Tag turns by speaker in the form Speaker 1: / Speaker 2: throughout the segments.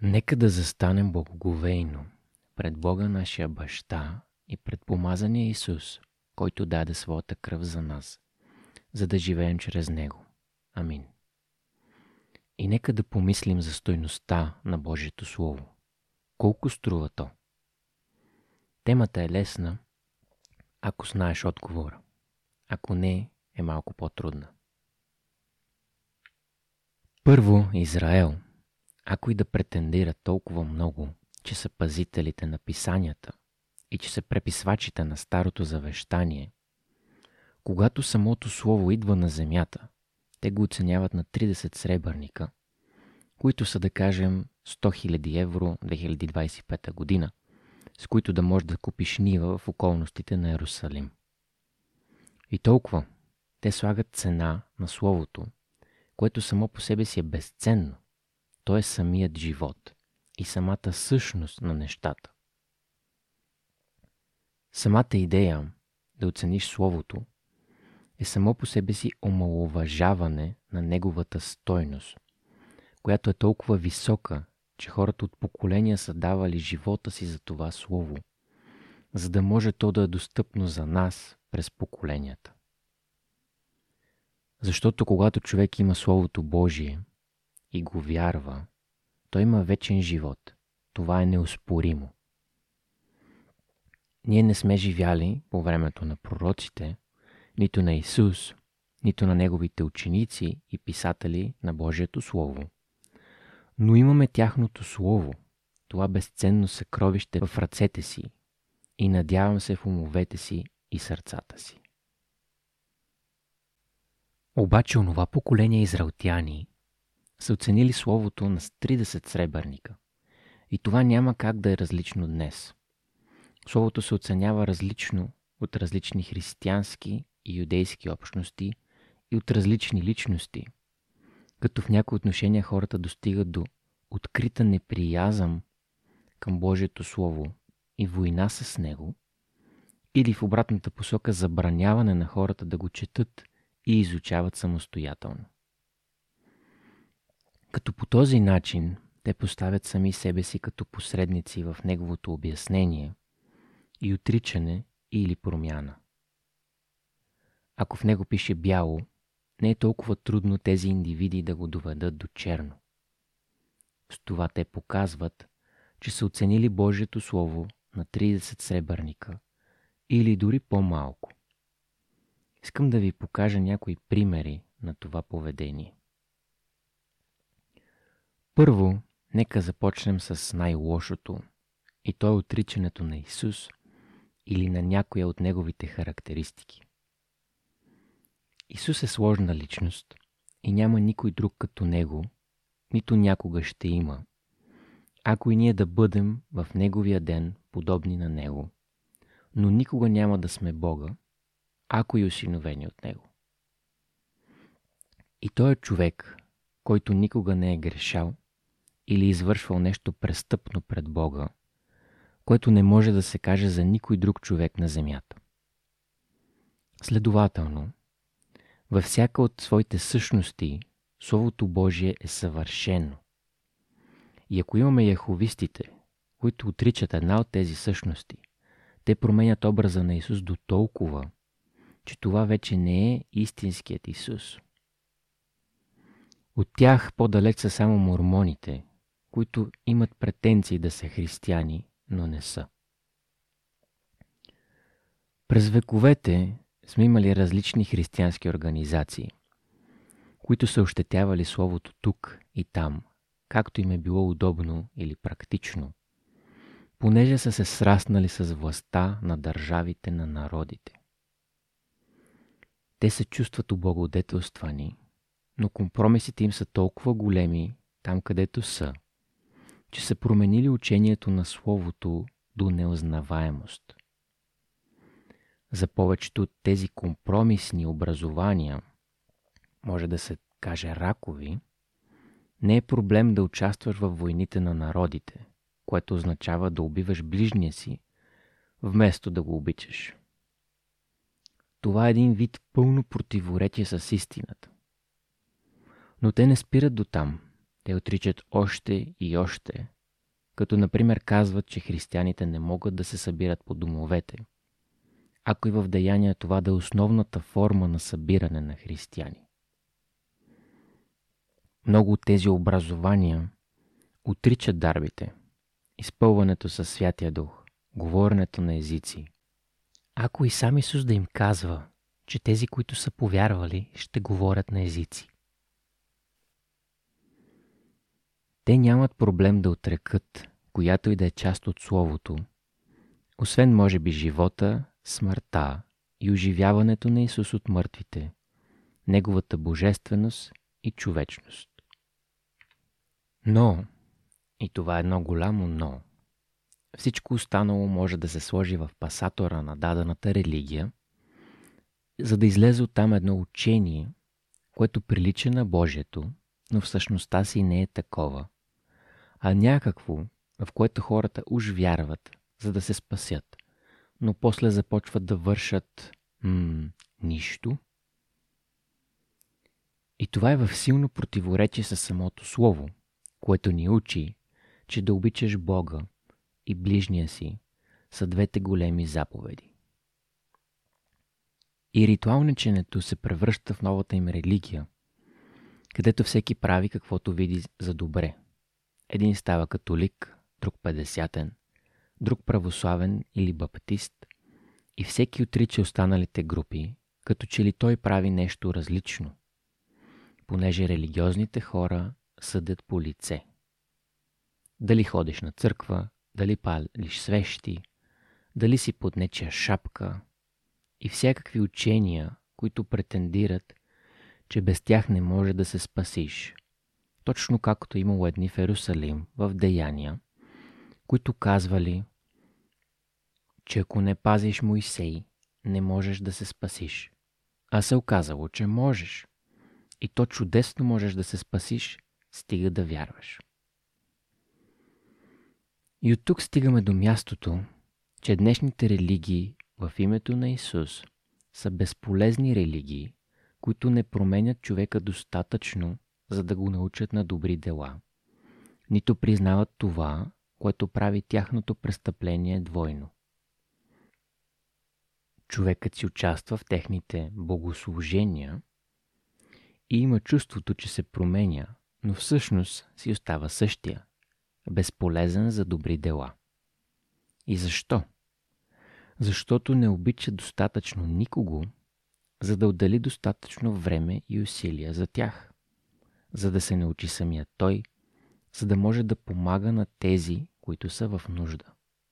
Speaker 1: Нека да застанем благоговейно пред Бога нашия Баща и пред помазания Исус, който даде своята кръв за нас, за да живеем чрез Него. Амин. И нека да помислим за стойността на Божието Слово. Колко струва то? Темата е лесна, ако знаеш отговора. Ако не, е малко по-трудна. Първо, Израел, ако и да претендират толкова много, че са пазителите на писанията и че са преписвачите на Старото завещание, когато самото Слово идва на земята, те го оценяват на 30 сребърника, които са, да кажем, 100 000 евро 2025 година, с които да можеш да купиш нива в околностите на Йерусалим. И толкова те слагат цена на Словото, което само по себе си е безценно. То е самият живот и самата същност на нещата. Самата идея да оцениш Словото е само по себе си омаловажаване на неговата стойност, която е толкова висока, че хората от поколения са давали живота си за това Слово, за да може то да е достъпно за нас през поколенията. Защото когато човек има Словото Божие и го вярва, той има вечен живот. Това е неоспоримо. Ние не сме живяли по времето на пророците, нито на Исус, нито на неговите ученици и писатели на Божието Слово. Но имаме тяхното Слово, това безценно съкровище в ръцете си и надявам се в умовете си и сърцата си. Обаче онова поколение израелтяни са оценили Словото на 30 сребърника. И това няма как да е различно днес. Словото се оценява различно от различни християнски и юдейски общности и от различни личности, като в някои отношения хората достигат до открита неприязъм към Божието Слово и война с него, или в обратната посока забраняване на хората да го четат и изучават самостоятелно. Като по този начин те поставят сами себе си като посредници в неговото обяснение и отричане или промяна. Ако в него пише бяло, не е толкова трудно тези индивиди да го доведат до черно. С това те показват, че са оценили Божието Слово на 30 сребърника или дори по-малко. Искам да ви покажа някои примери на това поведение. Първо, нека започнем с най-лошото, и то е отричането на Исус или на някоя от неговите характеристики. Исус е сложна личност и няма никой друг като Него, нито някога ще има, ако и ние да бъдем в Неговия ден подобни на Него, но никога няма да сме Бога, ако и осиновени от Него. И Той е човек, който никога не е грешал или извършвал нещо престъпно пред Бога, което не може да се каже за никой друг човек на земята. Следователно, във всяка от своите същности, Словото Божие е съвършено. И ако имаме яховистите, които отричат една от тези същности, те променят образа на Исус до толкова, че това вече не е истинският Исус. От тях по-далеч са само мормоните, които имат претенции да са християни, но не са. През вековете сме имали различни християнски организации, които са ощетявали Словото тук и там, както им е било удобно или практично, понеже са се сраснали с властта на държавите на народите. Те се чувстват облагодетелствани, но компромисите им са толкова големи там, където са, че са променили учението на Словото до неузнаваемост. За повечето от тези компромисни образования, може да се каже ракови, не е проблем да участваш във войните на народите, което означава да убиваш ближния си, вместо да го обичаш. Това е един вид пълно противоречие с истината. Но те не спират до там. Те отричат още и още като например казват, че християните не могат да се събират по домовете, ако и в деяния това да е основната форма на събиране на християни. Много от тези образования отричат дарбите, изпълването със Святия Дух, говоренето на езици. Ако и сам Исус да им казва, че тези, които са повярвали, ще говорят на езици. Те нямат проблем да отрекат, която и да е част от Словото, освен може би живота, смъртта и оживяването на Исус от мъртвите, Неговата божественост и човечност. Но, и това е едно голямо но, всичко останало може да се сложи в пасатора на дадената религия, за да излезе оттам едно учение, което прилича на Божието, но в същността си не е такова, а някакво, в което хората уж вярват, за да се спасят, но после започват да вършат нищо. И това е в силно противоречие с самото Слово, което ни учи, че да обичаш Бога и ближния си са двете големи заповеди. И ритуалниченето се превръща в новата им религия, където всеки прави каквото види за добре. Един става католик, друг петдесятен, друг православен или баптист, и всеки отрича останалите групи, като че ли той прави нещо различно, понеже религиозните хора съдят по лице. Дали ходиш на църква, дали палиш свещи, дали си под нечия шапка и всякакви учения, които претендират, че без тях не може да се спасиш. Точно както имало едни в Ерусалим в Деяния, които казвали, че ако не пазиш Моисей, не можеш да се спасиш. А се оказало, че можеш. И то чудесно можеш да се спасиш, стига да вярваш. И от тук стигаме до мястото, че днешните религии в името на Исус са безполезни религии, които не променят човека достатъчно, за да го научат на добри дела, нито признават това, което прави тяхното престъпление двойно. Човекът си участва в техните богослужения и има чувството, че се променя, но всъщност си остава същия, безполезен за добри дела. И защо? Защото не обича достатъчно никого, за да отдели достатъчно време и усилия за тях, за да се научи самия той, за да може да помага на тези, които са в нужда.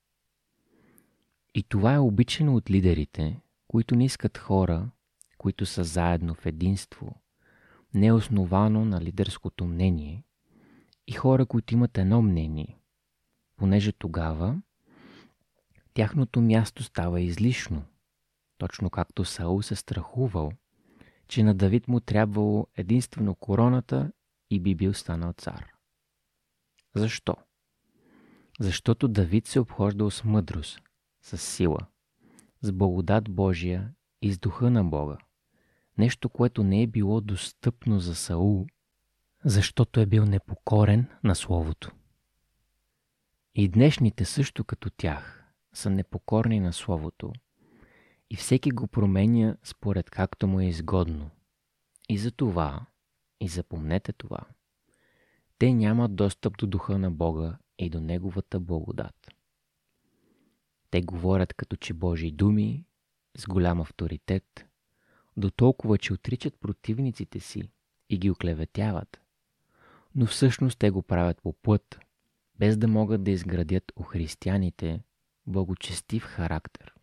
Speaker 1: И това е обичано от лидерите, които не искат хора, които са заедно в единство, не е основано на лидерското мнение, и хора, които имат едно мнение, понеже тогава тяхното място става излишно, точно както Саул се страхувал, че на Давид му трябвало единствено короната и би бил станал цар. Защо? Защото Давид се обхождал с мъдрост, с сила, с благодат Божия и с духа на Бога. Нещо, което не е било достъпно за Саул, защото е бил непокорен на Словото. И днешните също като тях са непокорни на Словото и всеки го променя според както му е изгодно. И за това, и запомнете това, те нямат достъп до духа на Бога и до Неговата благодат. Те говорят като че Божии думи, с голям авторитет, до толкова, че отричат противниците си и ги оклеветяват, но всъщност те го правят по плът, без да могат да изградят у християните благочестив характер.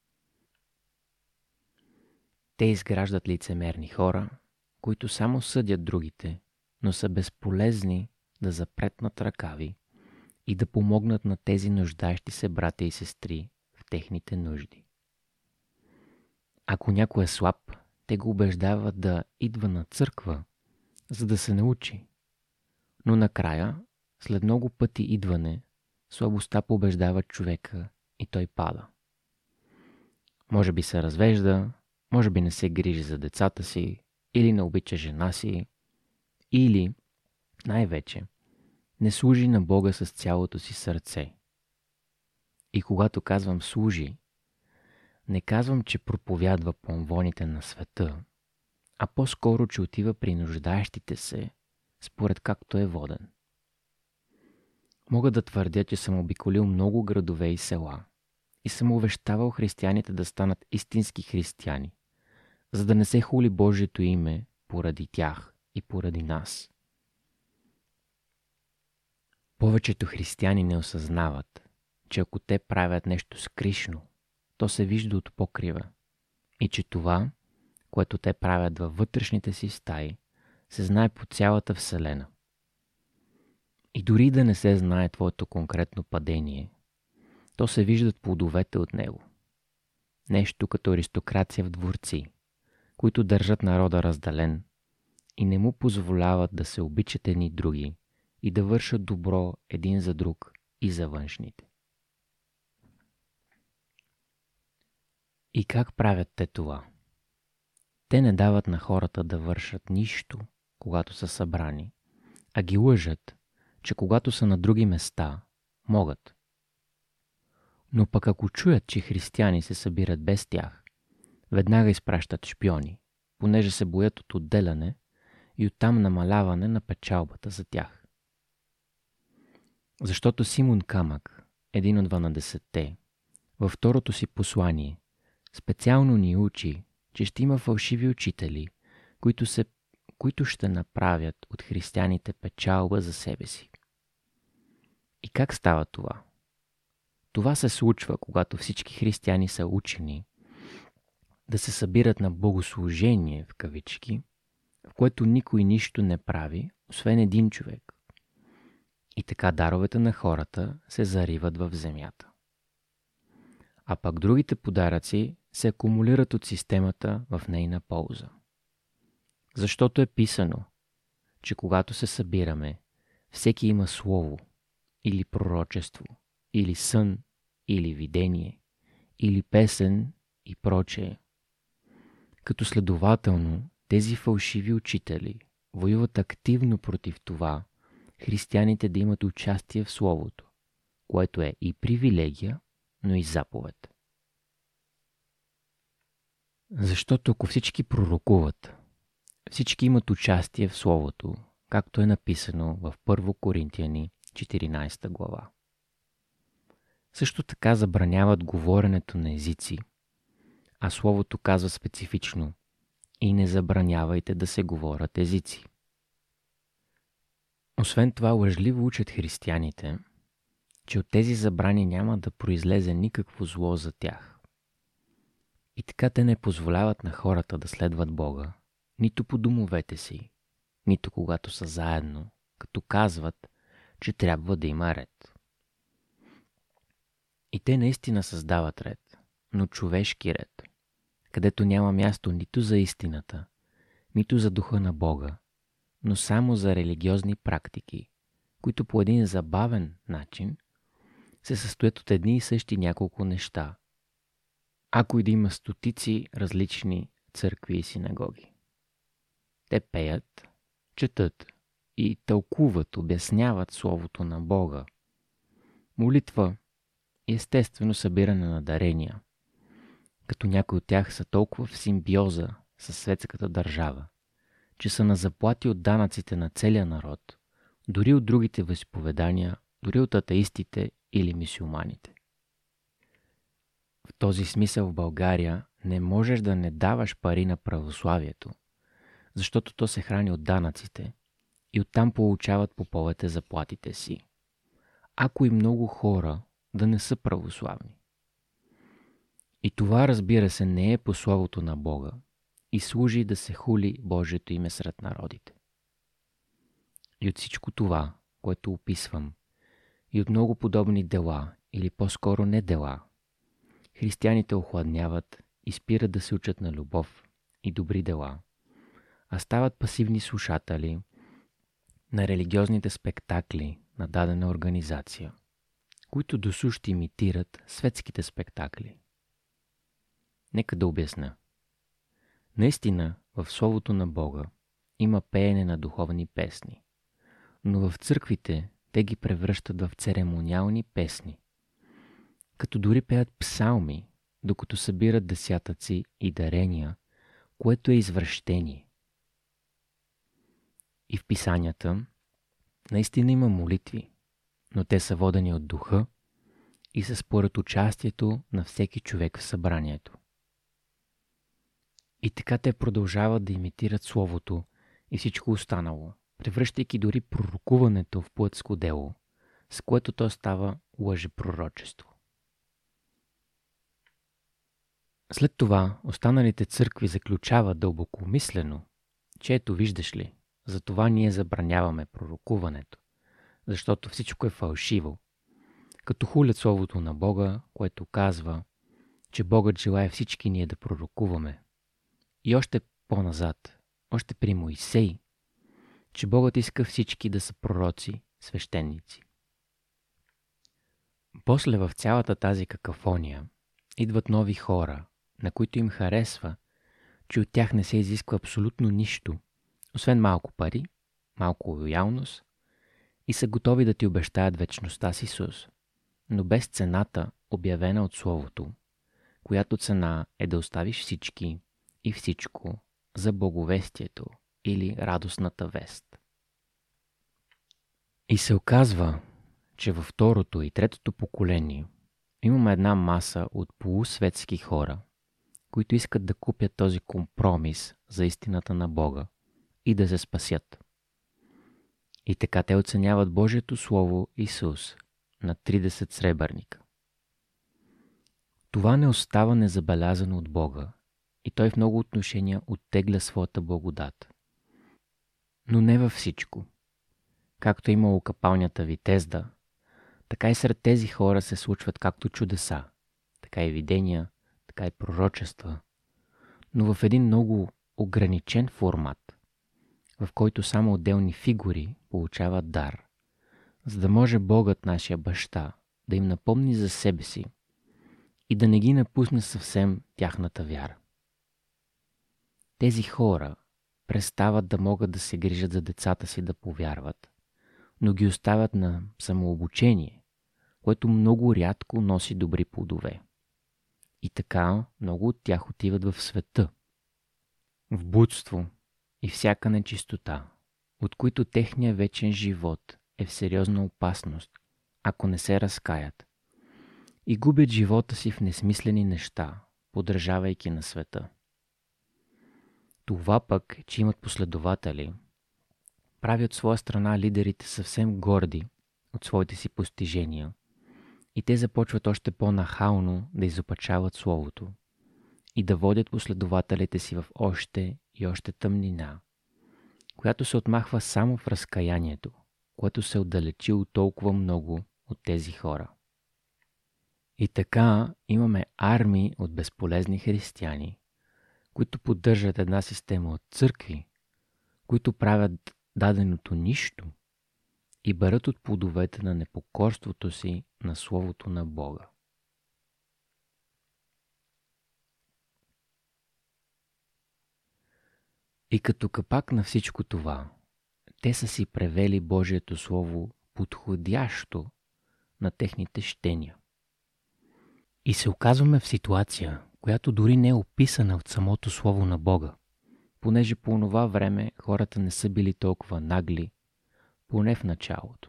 Speaker 1: Те изграждат лицемерни хора, които само съдят другите, но са безполезни да запретнат ръкави и да помогнат на тези нуждаещи се братя и сестри в техните нужди. Ако някой е слаб, те го убеждават да идва на църква, за да се научи. Но накрая, след много пъти идване, слабостта побеждава човека и той пада. Може би се развежда, може би не се грижи за децата си, или не обича жена си, или, най-вече, не служи на Бога с цялото си сърце. И когато казвам служи, не казвам, че проповядва помвоните на света, а по-скоро, че отива при нуждаещите се, според както е воден. Мога да твърдя, че съм обиколил много градове и села и съм увещавал християните да станат истински християни, за да не се хули Божието име поради тях и поради нас. Повечето християни не осъзнават, че ако те правят нещо скришно, то се вижда от покрива и че това, което те правят във вътрешните си стаи, се знае по цялата вселена. И дори да не се знае твоето конкретно падение, то се виждат плодовете от него. Нещо като аристокрация в дворци, които държат народа разделен и не му позволяват да се обичат едни други и да вършат добро един за друг и за външните. И как правят те това? Те не дават на хората да вършат нищо, когато са събрани, а ги лъжат, че когато са на други места, могат. Но пък ако чуят, че християни се събират без тях, веднага изпращат шпиони, понеже се боят от отделяне и оттам намаляване на печалбата за тях. Защото Симон Камък, един от 12-те, във второто си послание, специално ни учи, че ще има фалшиви учители, които ще направят от християните печалба за себе си. И как става това? Това се случва, когато всички християни са учени да се събират на богослужение, в кавички, в което никой нищо не прави, освен един човек. И така даровете на хората се зариват в земята. А пък другите подаръци се акумулират от системата в нейна полза. Защото е писано, че когато се събираме, всеки има слово, или пророчество, или сън, или видение, или песен и прочее. Като следователно, тези фалшиви учители воюват активно против това християните да имат участие в Словото, което е и привилегия, но и заповед. Защото ако всички пророкуват, всички имат участие в Словото, както е написано в 1 Коринтияни 14 глава. Също така забраняват говоренето на езици, а Словото казва специфично: и не забранявайте да се говорят езици. Освен това, лъжливо учат християните, че от тези забрани няма да произлезе никакво зло за тях. И така те не позволяват на хората да следват Бога, нито по домовете си, нито когато са заедно, като казват, че трябва да има ред. И те наистина създават ред, но човешки ред, където няма място нито за истината, нито за духа на Бога, но само за религиозни практики, които по един забавен начин се състоят от едни и същи няколко неща, ако и да има стотици различни църкви и синагоги. Те пеят, четат и тълкуват, обясняват Словото на Бога. Молитва и естествено събиране на дарения, като някои от тях са толкова в симбиоза със светската държава, че са на заплати от данъците на целия народ, дори от другите възповедания, дори от атеистите или мюсюлманите. В този смисъл в България не можеш да не даваш пари на православието, защото то се храни от данъците и оттам получават поповете заплатите си. Ако и много хора да не са православни. И това, разбира се, не е по Словото на Бога и служи да се хули Божието име сред народите. И от всичко това, което описвам, и от много подобни дела, или по-скоро не дела, християните охладняват и спират да се учат на любов и добри дела, а стават пасивни слушатели на религиозните спектакли на дадена организация, които досущ имитират светските спектакли. Нека да обясня. Наистина, в Словото на Бога има пеене на духовни песни, но в църквите те ги превръщат в церемониални песни, като дори пеят псалми, докато събират десятъци и дарения, което е извращение. И в писанията наистина има молитви, но те са водени от духа и са според участието на всеки човек в събранието. И така те продължават да имитират Словото и всичко останало, превръщайки дори пророкуването в плътско дело, с което то става лъжепророчество. След това останалите църкви заключават дълбокомислено, че ето виждаш ли, затова ние забраняваме пророкуването, защото всичко е фалшиво, като хулят Словото на Бога, което казва, че Богът желае всички ние да пророкуваме. И още по-назад, още при Моисей, че Богът иска всички да са пророци, свещеници. После в цялата тази какафония идват нови хора, на които им харесва, че от тях не се изисква абсолютно нищо, освен малко пари, малко лоялност и са готови да ти обещаят вечността с Исус, но без цената, обявена от Словото, която цена е да оставиш всички и всичко за благовестието или радостната вест. И се оказва, че във второто и третото поколение имаме една маса от полусветски хора, които искат да купят този компромис за истината на Бога и да се спасят. И така те оценяват Божието Слово Исус на 30 сребърника. Това не остава незабелязано от Бога и Той в много отношения оттегля своята благодат. Но не във всичко. Както е имало капалнята Витезда, така и сред тези хора се случват както чудеса, така и видения, така и пророчества, но в един много ограничен формат, в който само отделни фигури получават дар, за да може Богът, нашия баща, да им напомни за себе си и да не ги напусне съвсем тяхната вяра. Тези хора престават да могат да се грижат за децата си да повярват, но ги оставят на самообучение, което много рядко носи добри плодове. И така много от тях отиват в света, в блудство и всяка нечистота, от които техния вечен живот е в сериозна опасност, ако не се разкаят, и губят живота си в несмислени неща, подражавайки на света. Това пък, че имат последователи, прави от своя страна лидерите съвсем горди от своите си постижения и те започват още по-нахално да изопачават Словото и да водят последователите си в още и още тъмнина, която се отмахва само в разкаянието, което се отдалечи от толкова много от тези хора. И така имаме армии от безполезни християни, които поддържат една система от църкви, които правят даденото нищо и берат от плодовете на непокорството си на Словото на Бога. И като капак на всичко това, те са си превели Божието Слово подходящо на техните щения. И се оказваме в ситуация, която дори не е описана от самото Слово на Бога, понеже по онова време хората не са били толкова нагли, поне в началото.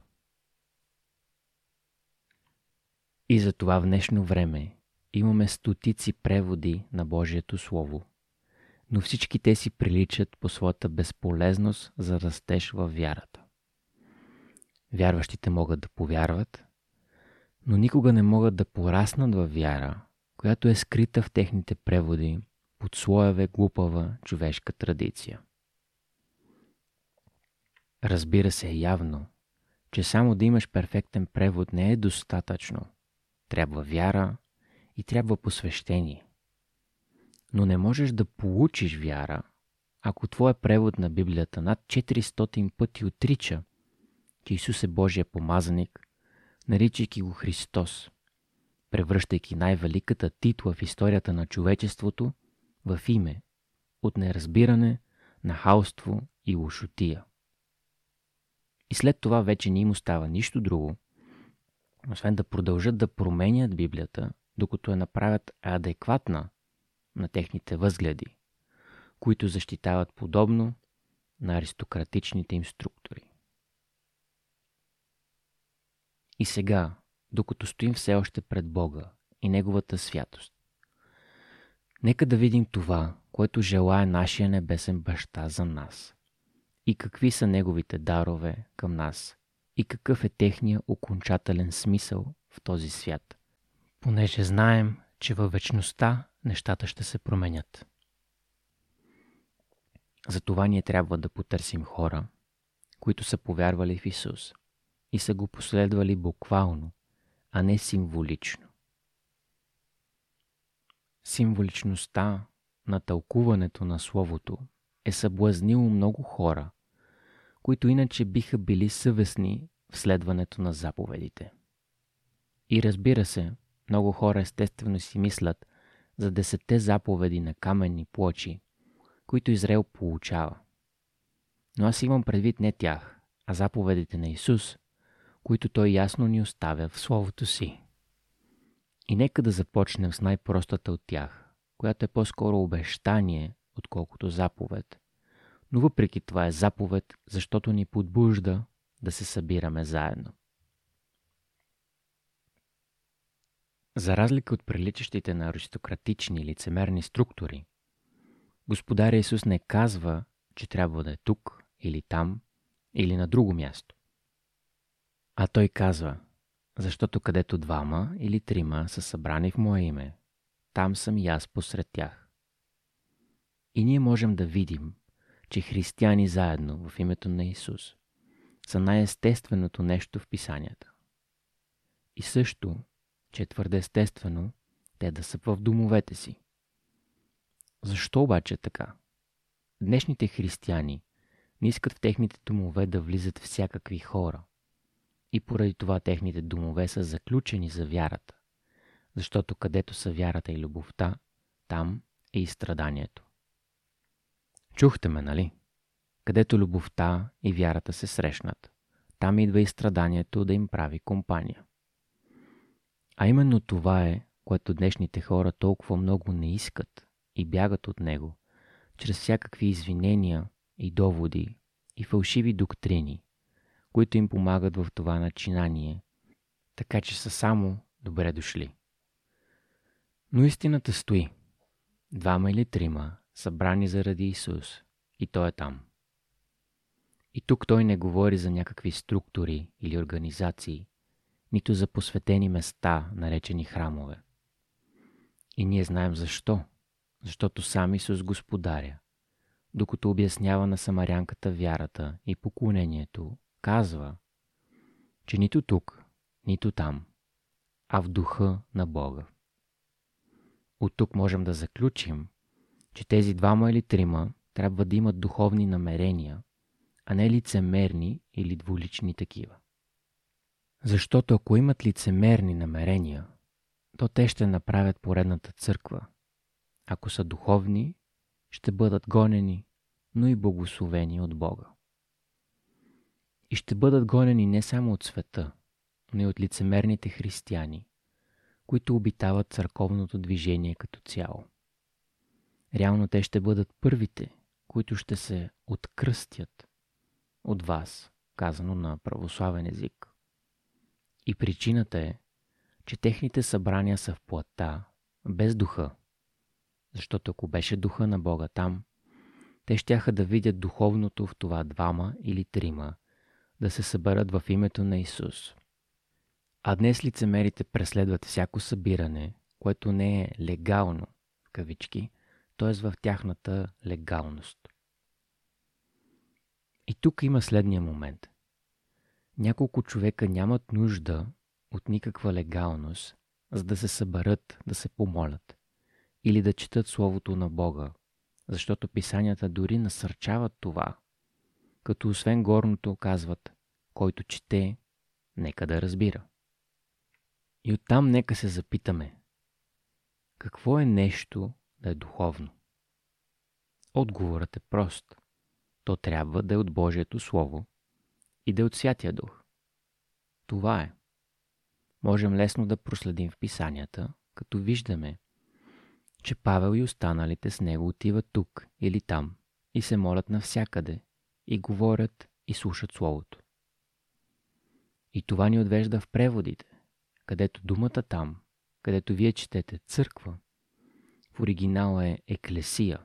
Speaker 1: И затова в днешно време имаме стотици преводи на Божието Слово, но всички те си приличат по своята безполезност за растеж във вярата. Вярващите могат да повярват, но никога не могат да пораснат във вяра, която е скрита в техните преводи под слоеве глупава човешка традиция. Разбира се явно, че само да имаш перфектен превод не е достатъчно. Трябва вяра и трябва посвещение. Но не можеш да получиш вяра, ако твоя превод на Библията над 400 пъти отрича, че Исус е Божия помазаник, наричайки го Христос, превръщайки най-великата титла в историята на човечеството в име от неразбиране, нахалство и лошотия. И след това вече не им остава нищо друго, освен да продължат да променят Библията, докато я направят адекватна на техните възгледи, които защитават подобно на аристократичните им структури. И сега, докато стоим все още пред Бога и Неговата святост, нека да видим това, което желае нашия небесен баща за нас, и какви са Неговите дарове към нас, и какъв е техния окончателен смисъл в този свят, понеже знаем, че във вечността нещата ще се променят. Затова ние трябва да потърсим хора, които са повярвали в Исус и са го последвали буквално, а не символично. Символичността на тълкуването на Словото е съблазнило много хора, които иначе биха били съвестни в следването на заповедите. И разбира се, много хора естествено си мислят за 10 заповеди на каменни плочи, които Израел получава. Но аз имам предвид не тях, а заповедите на Исус, които Той ясно ни оставя в Словото си. И нека да започнем с най-простата от тях, която е по-скоро обещание, отколкото заповед. Но въпреки това е заповед, защото ни подбужда да се събираме заедно. За разлика от приличащите на аристократични лицемерни структури, Господаря Исус не казва, че трябва да е тук или там или на друго място. А Той казва, защото където 2 или 3 са събрани в Мое име, там съм и аз посред тях. И ние можем да видим, че християни заедно в името на Исус са най-естественото нещо в Писанията. И също, че е твърде естествено те да са в домовете си. Защо обаче е така? Днешните християни не искат в техните домове да влизат всякакви хора. И поради това техните домове са заключени за вярата. Защото където са вярата и любовта, там е и страданието. Чухте ме, нали? Където любовта и вярата се срещнат, там идва и страданието да им прави компания. А именно това е, което днешните хора толкова много не искат и бягат от него, чрез всякакви извинения и доводи и фалшиви доктрини, които им помагат в това начинание, така че са само добре дошли. Но истината стои. 2 или 3 събрани заради Исус и Той е там. И тук Той не говори за някакви структури или организации, нито за посветени места, наречени храмове. И ние знаем защо. Защото сам Исус Господаря, докато обяснява на самарянката вярата и поклонението, казва, че нито тук, нито там, а в духа на Бога. От тук можем да заключим, че тези 2 или 3 трябва да имат духовни намерения, а не лицемерни или двулични такива. Защото ако имат лицемерни намерения, то те ще направят поредната църква. Ако са духовни, ще бъдат гонени, но и благословени от Бога. И ще бъдат гонени не само от света, но и от лицемерните християни, които обитават църковното движение като цяло. Реално те ще бъдат първите, които ще се откръстят от вас, казано на православен език. И причината е, че техните събрания са в плътта, без духа. Защото ако беше духа на Бога там, те щяха да видят духовното в това 2 или 3 да се съберат в името на Исус. А днес лицемерите преследват всяко събиране, което не е легално, в кавички, т.е. в тяхната легалност. И тук има следния момент. Няколко човека нямат нужда от никаква легалност, за да се съберат, да се помолят или да четат Словото на Бога, защото писанията дори насърчават това, като освен горното казват, който чете, нека да разбира. И оттам нека се запитаме, какво е нещо да е духовно? Отговорът е прост. То трябва да е от Божието Слово иде от Святия Дух. Това е. Можем лесно да проследим в писанията, като виждаме, че Павел и останалите с него отиват тук или там и се молят навсякъде, и говорят и слушат Словото. И това ни отвежда в преводите, където думата там, където вие четете църква, в оригинала е еклесия.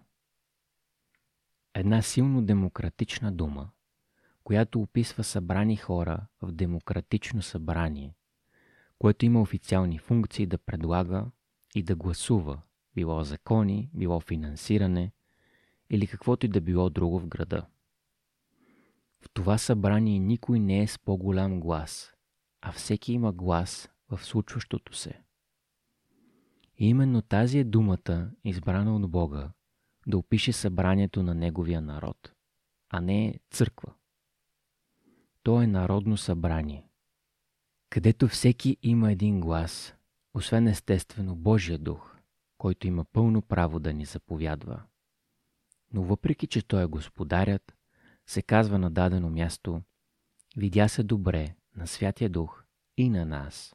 Speaker 1: Една силно демократична дума, която описва събрани хора в демократично събрание, което има официални функции да предлага и да гласува, било закони, било финансиране или каквото и да било друго в града. В това събрание никой не е с по-голям глас, а всеки има глас в случващото се. И именно тази е думата, избрана от Бога, да опише събранието на Неговия народ, а не църква. То е народно събрание, където всеки има един глас, освен естествено Божия дух, който има пълно право да ни заповядва. Но въпреки, че Той е господарят, се казва на дадено място: видя се добре на Святия Дух и на нас.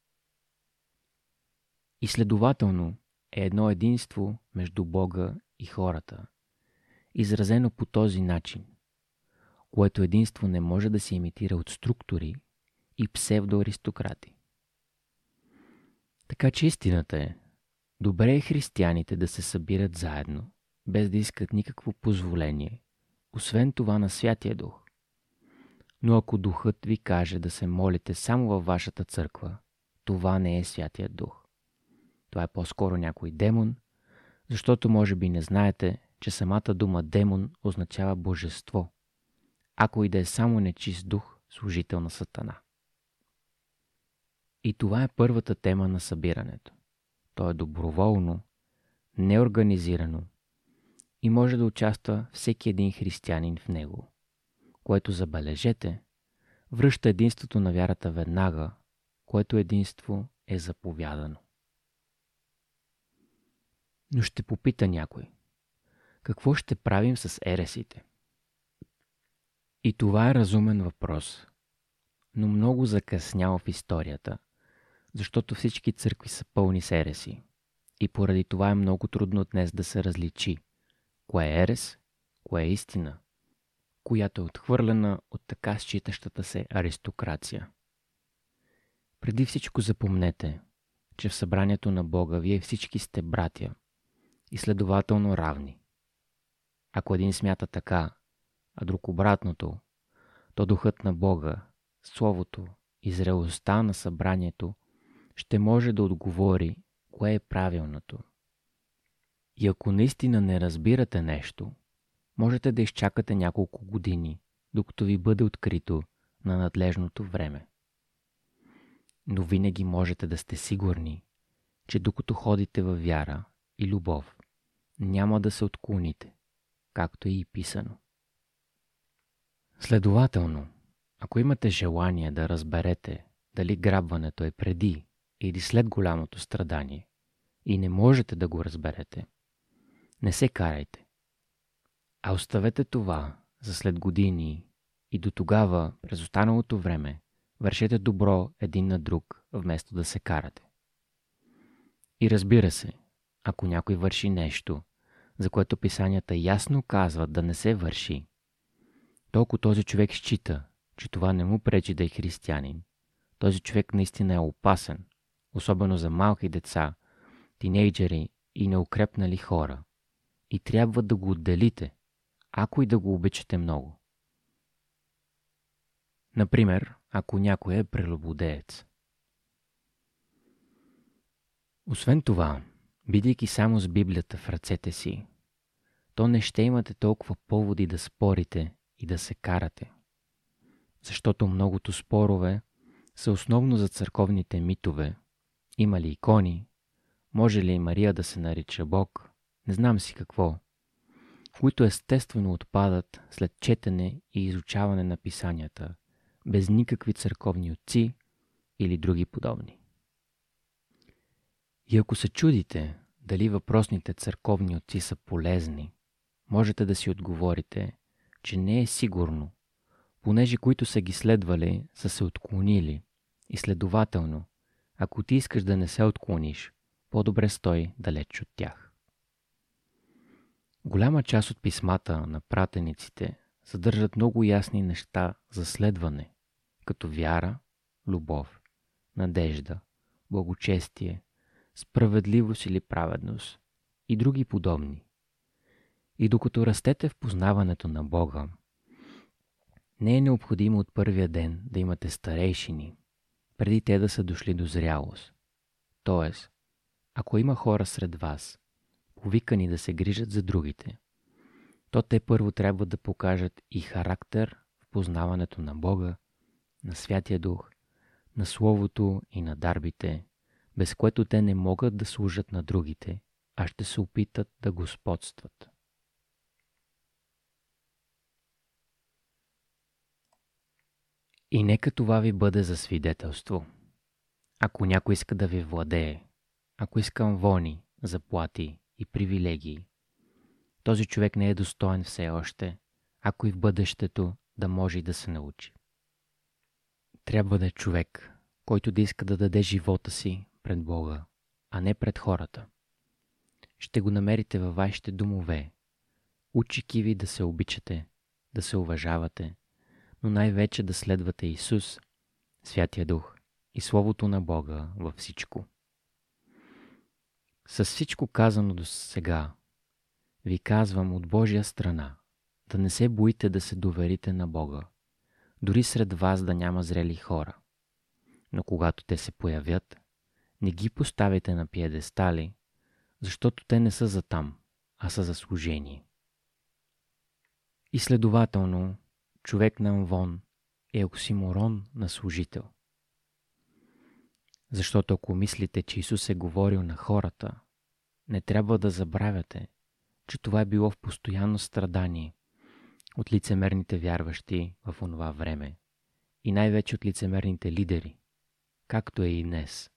Speaker 1: И следователно е едно единство между Бога и хората, изразено по този начин, което единство не може да се имитира от структури и псевдоаристократи. Така че истината е, добре е християните да се събират заедно, без да искат никакво позволение, освен това на Святия Дух. Но ако Духът ви каже да се молите само във вашата църква, това не е Святия Дух. Това е по-скоро някой демон, защото може би не знаете, че самата дума демон означава божество, ако и да е само нечист дух, служител на Сатана. И това е първата тема на събирането. То е доброволно, неорганизирано и може да участва всеки един християнин в него, което, забележете, връща единството на вярата веднага, което единство е заповядано. Но ще попита някой: какво ще правим с ересите? И това е разумен въпрос, но много закъснял в историята, защото всички църкви са пълни с ереси и поради това е много трудно днес да се различи кое е ерес, кое е истина, която е отхвърлена от така считащата се аристокрация. Преди всичко запомнете, че в събранието на Бога вие всички сте братя и следователно равни. Ако един смята така, а друг обратното, то духът на Бога, Словото и зрелостта на събранието ще може да отговори кое е правилното. И ако наистина не разбирате нещо, можете да изчакате няколко години, докато ви бъде открито на надлежното време. Но винаги можете да сте сигурни, че докато ходите във вяра и любов, няма да се отклоните, както е и писано. Следователно, ако имате желание да разберете дали грабването е преди или след голямото страдание и не можете да го разберете, не се карайте, а оставете това за след години и до тогава, през останалото време, вършете добро един на друг, вместо да се карате. И разбира се, ако някой върши нещо, за което писанията ясно казват да не се върши, толкова този човек счита, че това не му пречи да е християнин, този човек наистина е опасен, особено за малки деца, тинейджери и неукрепнали хора, и трябва да го отделите, ако и да го обичате много. Например, ако някой е прелюбодеец. Освен това, бидейки само с Библията в ръцете си, то не ще имате толкова поводи да спорите и да се карате, защото многото спорове са основно за църковните митове. Има ли икони? Може ли Мария да се нарича Бог? Не знам си какво, които естествено отпадат след четене и изучаване на писанията, без никакви църковни отци или други подобни. И ако се чудите дали въпросните църковни отци са полезни, можете да си отговорите, че не е сигурно, понеже които са ги следвали, са се отклонили. И следователно, ако ти искаш да не се отклониш, по-добре стой далеч от тях. Голяма част от писмата на пратениците съдържат много ясни неща за следване, като вяра, любов, надежда, благочестие, справедливост или праведност и други подобни. И докато растете в познаването на Бога, не е необходимо от първия ден да имате старейшини, преди те да са дошли до зрялост. Тоест, ако има хора сред вас, повикани да се грижат за другите, то те първо трябва да покажат и характер в познаването на Бога, на Святия Дух, на Словото и на дарбите, без което те не могат да служат на другите, а ще се опитат да господстват. И нека това ви бъде за свидетелство. Ако някой иска да ви владее, ако иска амвони, заплати и привилегии, този човек не е достоен все още, ако и в бъдещето да може и да се научи. Трябва да е човек, който да иска да даде живота си пред Бога, а не пред хората. Ще го намерите във вашите домове, учики ви да се обичате, да се уважавате, но най-вече да следвате Исус, Святия Дух и Словото на Бога във всичко. С всичко казано до сега, ви казвам от Божия страна, да не се боите да се доверите на Бога, дори сред вас да няма зрели хора. Но когато те се появят, не ги поставите на пиедестали, защото те не са за там, а са за служение. И следователно, човек на амвон е оксиморон на служител. Защото ако мислите, че Исус е говорил на хората, не трябва да забравяте, че това е било в постоянно страдание от лицемерните вярващи в онова време и най-вече от лицемерните лидери, както е и днес.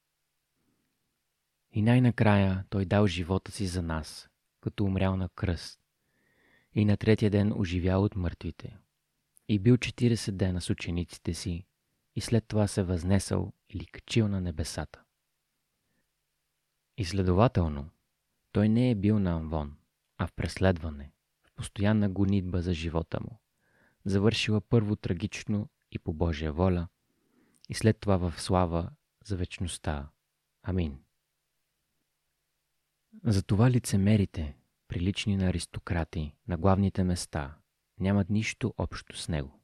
Speaker 1: И най-накрая Той дал живота си за нас, като умрял на кръст, и на третия ден оживял от мъртвите, и бил 40 дена с учениците си, и след това се възнесъл или качил на небесата. И следователно, Той не е бил на амвон, а в преследване, в постоянна гонитба за живота му, завършила първо трагично и по Божия воля, и след това в слава за вечността. Амин. Затова лицемерите, прилични на аристократи, на главните места, нямат нищо общо с него.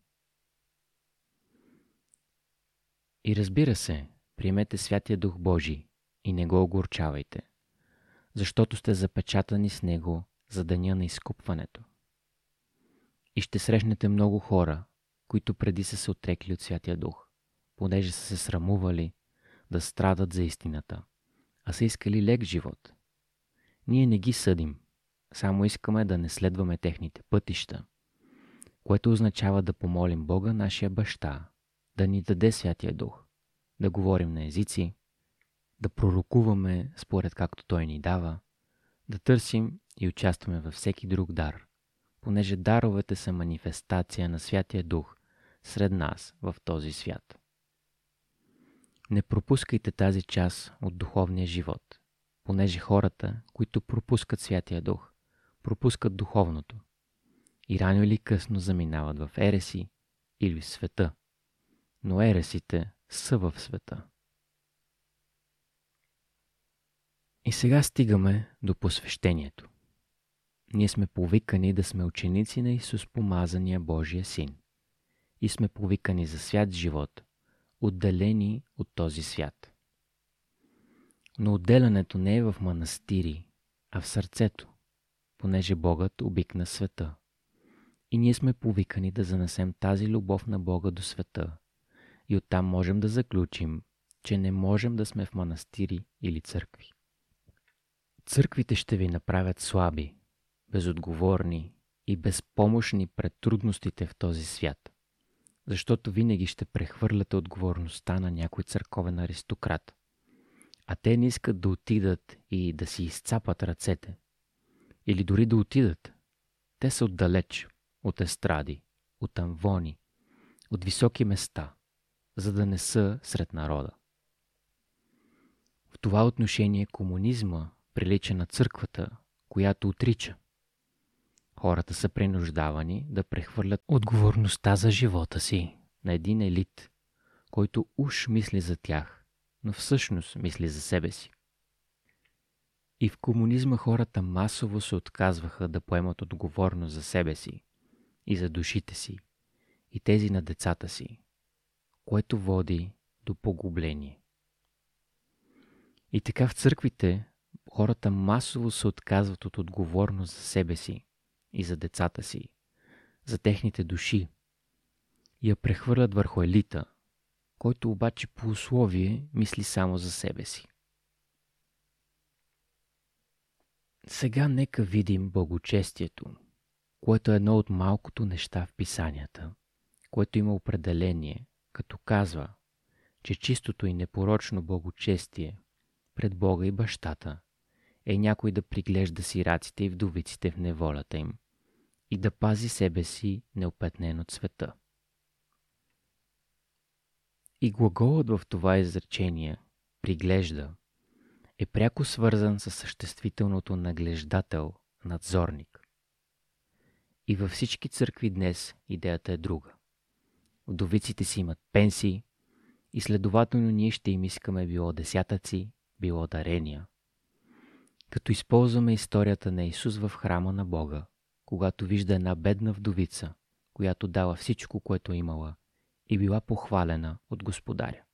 Speaker 1: И разбира се, приемете Святия Дух Божий и не го огорчавайте, защото сте запечатани с него за деня на изкупването. И ще срещнете много хора, които преди са се отрекли от Святия Дух, понеже са се срамували да страдат за истината, а са искали лек живот. Ние не ги съдим, само искаме да не следваме техните пътища, което означава да помолим Бога, нашия баща, да ни даде Святия Дух, да говорим на езици, да пророкуваме според както Той ни дава, да търсим и участваме във всеки друг дар, понеже даровете са манифестация на Святия Дух сред нас в този свят. Не пропускайте тази част от духовния живот, понеже хората, които пропускат Святия Дух, пропускат духовното и рано или късно заминават в ереси или в света, но ересите са в света. И сега стигаме до посвещението. Ние сме повикани да сме ученици на Исус помазания Божия Син и сме повикани за свят живот, отделени от този свят. Но отделянето не е в манастири, а в сърцето, понеже Богът обикна света. И ние сме повикани да занесем тази любов на Бога до света и оттам можем да заключим, че не можем да сме в манастири или църкви. Църквите ще ви направят слаби, безотговорни и безпомощни пред трудностите в този свят, защото винаги ще прехвърляте отговорността на някой църковен аристократ, а те не искат да отидат и да си изцапат ръцете, или дори да отидат. Те са отдалеч, от естради, от амвони от високи места, за да не са сред народа. В това отношение комунизма прилича на църквата, която отрича. Хората са принуждавани да прехвърлят отговорността за живота си на един елит, който уж мисли за тях, но всъщност мисли за себе си. И в комунизма хората масово се отказваха да поемат отговорност за себе си и за душите си и тези на децата си, което води до погубление. И така в църквите хората масово се отказват от отговорност за себе си и за децата си, за техните души, и я прехвърлят върху елита, който обаче по условие мисли само за себе си. Сега нека видим благочестието, което е едно от малкото неща в писанията, което има определение, като казва, че чистото и непорочно благочестие пред Бога и бащата е някой да приглежда сираците и вдовиците в неволята им и да пази себе си неопетнен от света. И глаголът в това изречение приглежда е пряко свързан с съществителното наглеждател, надзорник. И във всички църкви днес идеята е друга. Вдовиците си имат пенсии и следователно ние ще им искаме било десятъци, било дарения. Като използваме историята на Исус в храма на Бога, когато вижда една бедна вдовица, която дала всичко, което имала и била похвалена от Господаря.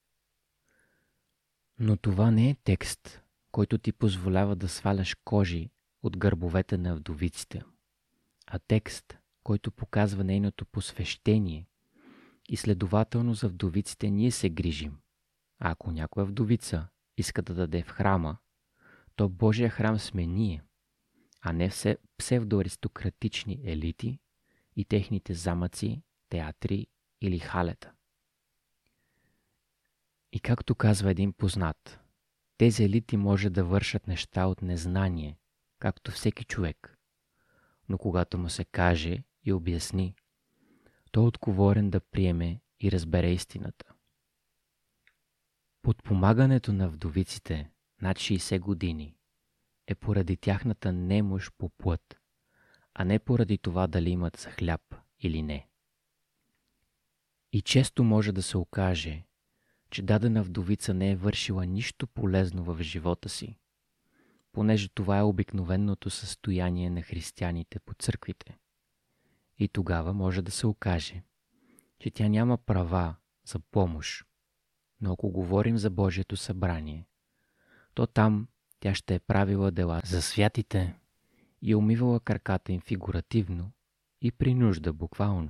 Speaker 1: Но това не е текст, който ти позволява да сваляш кожи от гърбовете на вдовиците, а текст, който показва нейното посвещение и следователно за вдовиците ние се грижим. А ако някоя вдовица иска да даде в храма, то Божия храм сме ние, а не все псевдоаристократични елити и техните замъци, театри или халета. И както казва един познат, тези елити може да вършат неща от незнание, както всеки човек. Но когато му се каже и обясни, той е отговорен да приеме и разбере истината. Подпомагането на вдовиците над 60 години е поради тяхната немощ по плът, а не поради това дали имат за хляб или не. И често може да се окаже, че дадена вдовица не е вършила нищо полезно в живота си, понеже това е обикновеното състояние на християните по църквите. И тогава може да се окаже, че тя няма права за помощ. Но ако говорим за Божието събрание, то там тя ще е правила дела за святите и умивала краката им фигуративно и при нужда буквално.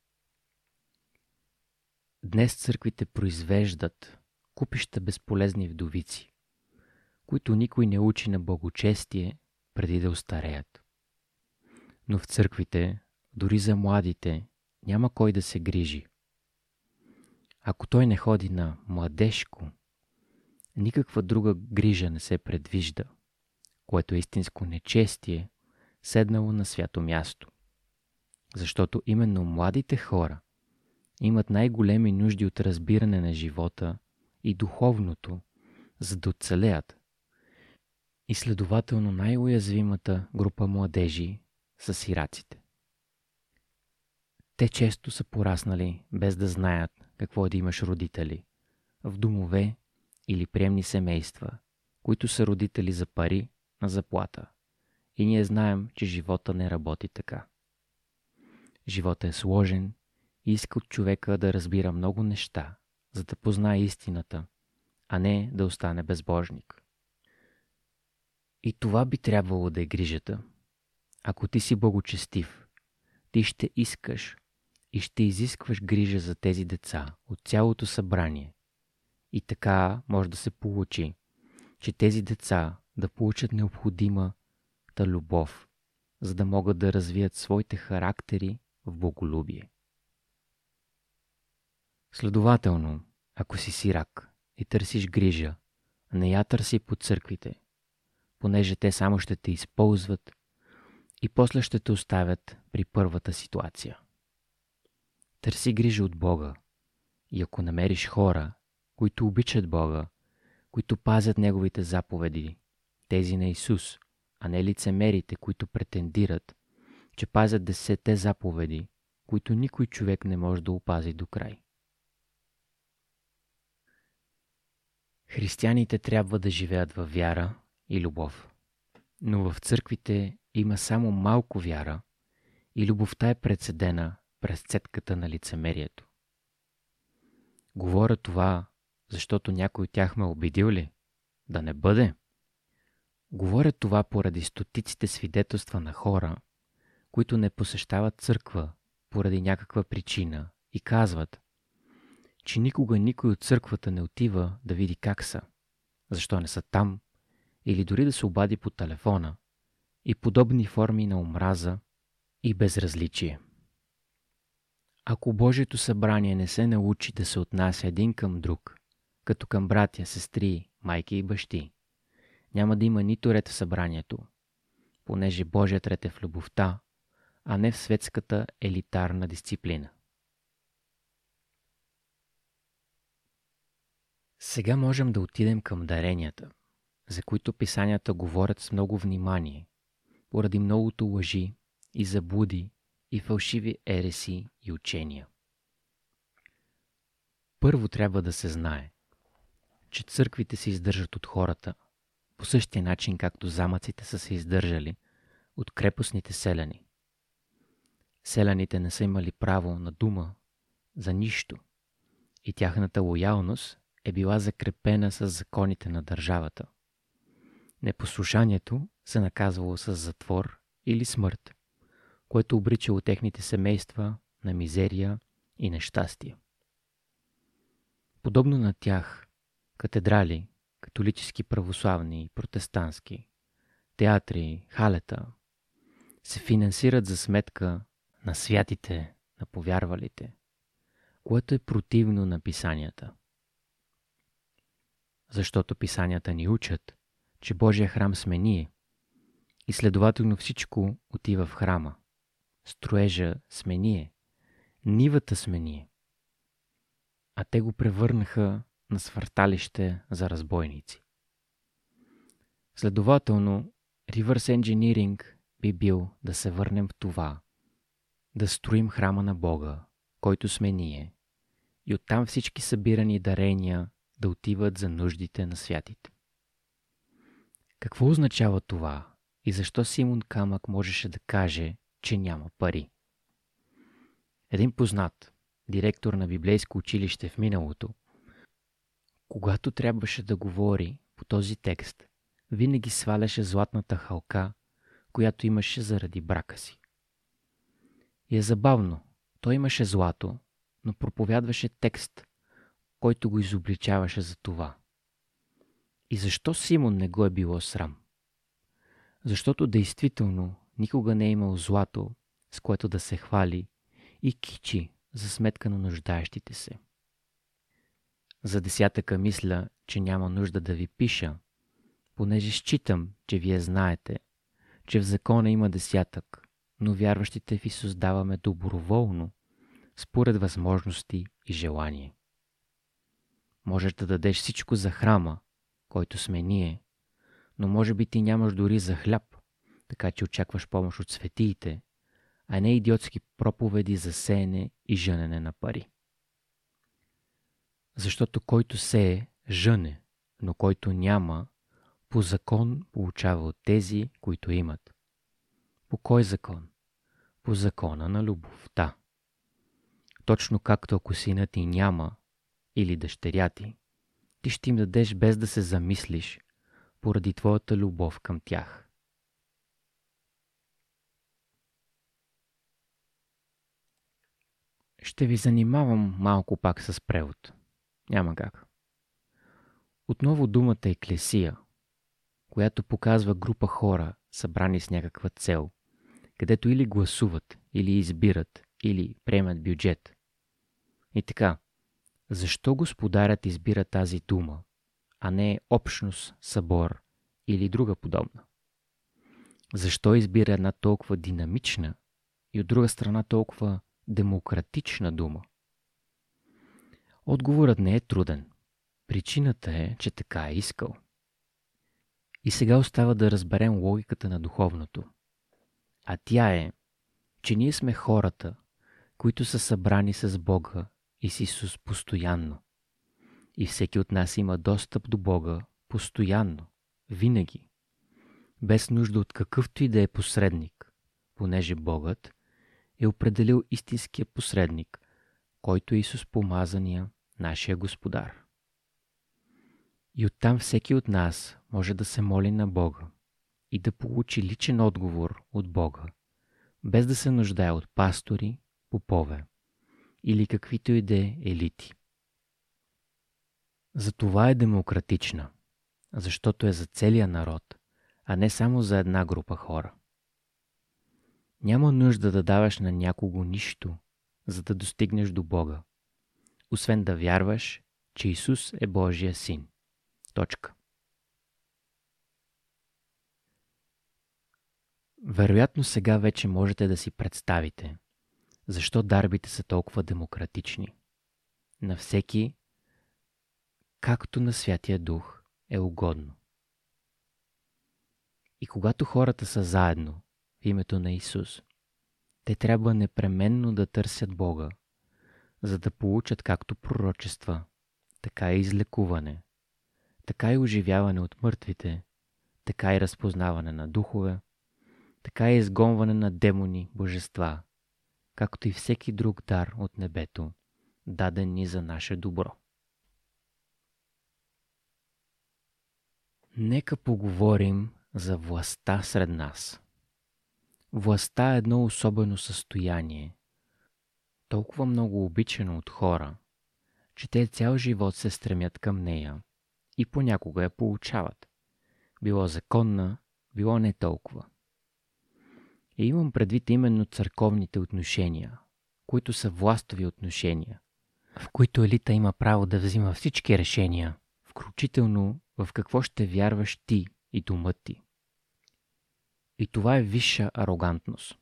Speaker 1: Днес църквите произвеждат купища безполезни вдовици, които никой не учи на благочестие преди да остареят. Но в църквите, дори за младите, няма кой да се грижи. Ако той не ходи на младежко, никаква друга грижа не се предвижда, което е истинско нечестие, седнало на свято място. Защото именно младите хора имат най-големи нужди от разбиране на живота и духовното, за да оцелеят. И следователно най-уязвимата група младежи са сираците. Те често са пораснали без да знаят какво е да имаш родители, в домове или приемни семейства, които са родители за пари на заплата. И ние знаем, че живота не работи така. Животът е сложен и иска от човека да разбира много неща, за да познае истината, а не да остане безбожник. И това би трябвало да е грижата. Ако ти си благочестив, ти ще искаш и ще изискваш грижа за тези деца от цялото събрание. И така може да се получи, че тези деца да получат необходимата любов, за да могат да развият своите характери в боголюбие. Следователно, ако си сирак и търсиш грижа, не я търси по църквите, понеже те само ще те използват и после ще те оставят при първата ситуация. Търси грижа от Бога и ако намериш хора, които обичат Бога, които пазят Неговите заповеди, тези на Исус, а не лицемерите, които претендират, че пазят 10 заповеди, които никой човек не може да опази до край. Християните трябва да живеят във вяра и любов, но в църквите има само малко вяра и любовта е прецедена през цедката на лицемерието. Говоря това, защото някой от тях ме обидил ли? Да не бъде. Говоря това поради стотиците свидетелства на хора, които не посещават църква поради някаква причина и казват, че никога никой от църквата не отива да види как са, защо не са там, или дори да се обади по телефона, и подобни форми на омраза и безразличие. Ако Божието събрание не се научи да се отнася един към друг, като към братя, сестри, майки и бащи, няма да има нито ред в събранието, понеже Божият ред е в любовта, а не в светската елитарна дисциплина. Сега можем да отидем към даренията, за които писанията говорят с много внимание, поради многото лъжи и заблуди и фалшиви ереси и учения. Първо трябва да се знае, че църквите се издържат от хората, по същия начин както замъците са се издържали от крепостните селяни. Селяните не са имали право на дума за нищо и тяхната лоялност е била закрепена с законите на държавата. Непослушанието се наказвало с затвор или смърт, което обричало техните семейства на мизерия и нещастие. Подобно на тях, катедрали, католически, православни, протестантски, театри, халета, се финансират за сметка на святите, на повярвалите, което е противно на писанията. Защото писанията ни учат, че Божия храм сме ние и следователно всичко отива в храма. Строежа сме ние, нивата сме ние. А те го превърнаха на свърталище за разбойници. Следователно, reverse engineering би бил да се върнем в това, да строим храма на Бога, който сме ние, и оттам всички събирани дарения да отиват за нуждите на святите. Какво означава това и защо Симон Камък можеше да каже, че няма пари? Един познат, директор на библейско училище в миналото, когато трябваше да говори по този текст, винаги сваляше златната халка, която имаше заради брака си. И е забавно, той имаше злато, но проповядваше текст, който го изобличаваше за това. И защо Симон не го е било срам? Защото действително никога не е имал злато, с което да се хвали и кичи за сметка на нуждаещите се. За десятъка мисля, че няма нужда да ви пиша, понеже считам, че вие знаете, че в закона има десятък, но вярващите в Исус даваме доброволно, според възможности и желание. Можеш да дадеш всичко за храма, който сме ние, но може би ти нямаш дори за хляб, така че очакваш помощ от светиите, а не идиотски проповеди за сеене и жънене на пари. Защото който сее, жъне, но който няма, по закон получава от тези, които имат. По кой закон? По закона на любовта. Точно както ако синът ти няма или дъщеря ти, ти ще им дадеш без да се замислиш, поради твоята любов към тях. Ще ви занимавам малко пак с превод. Няма как. Отново думата еклесия, която показва група хора, събрани с някаква цел, където или гласуват, или избират, или приемат бюджет. И така, защо господарят избира тази дума, а не общност, събор или друга подобна? Защо избира една толкова динамична и от друга страна толкова демократична дума? Отговорът не е труден. Причината е, че така е искал. И сега остава да разберем логиката на духовното. А тя е, че ние сме хората, които са събрани с Бога и с Исус постоянно. И всеки от нас има достъп до Бога постоянно, винаги, без нужда от какъвто и да е посредник, понеже Богът е определил истинския посредник, който е Исус помазания, нашия Господар. И оттам всеки от нас може да се моли на Бога и да получи личен отговор от Бога, без да се нуждае от пастори, попове или каквито и да е елити. Затова е демократична, защото е за целия народ, а не само за една група хора. Няма нужда да даваш на някого нищо, за да достигнеш до Бога, освен да вярваш, че Исус е Божия син. Точка. Вероятно сега вече можете да си представите защо дарбите са толкова демократични. На всеки, както на Святия Дух е угодно. И когато хората са заедно в името на Исус, те трябва непременно да търсят Бога, за да получат както пророчества, така и излекуване, така и оживяване от мъртвите, така и разпознаване на духове, така и изгонване на демони, божества, както и всеки друг дар от небето, даден ни за наше добро. Нека поговорим за властта сред нас. Властта е едно особено състояние, толкова много обичано от хора, че те цял живот се стремят към нея и понякога я получават. Било законна, било не толкова. И имам предвид именно църковните отношения, които са властови отношения, в които елита има право да взима всички решения, включително в какво ще вярваш ти и домът ти. И това е висша арогантност.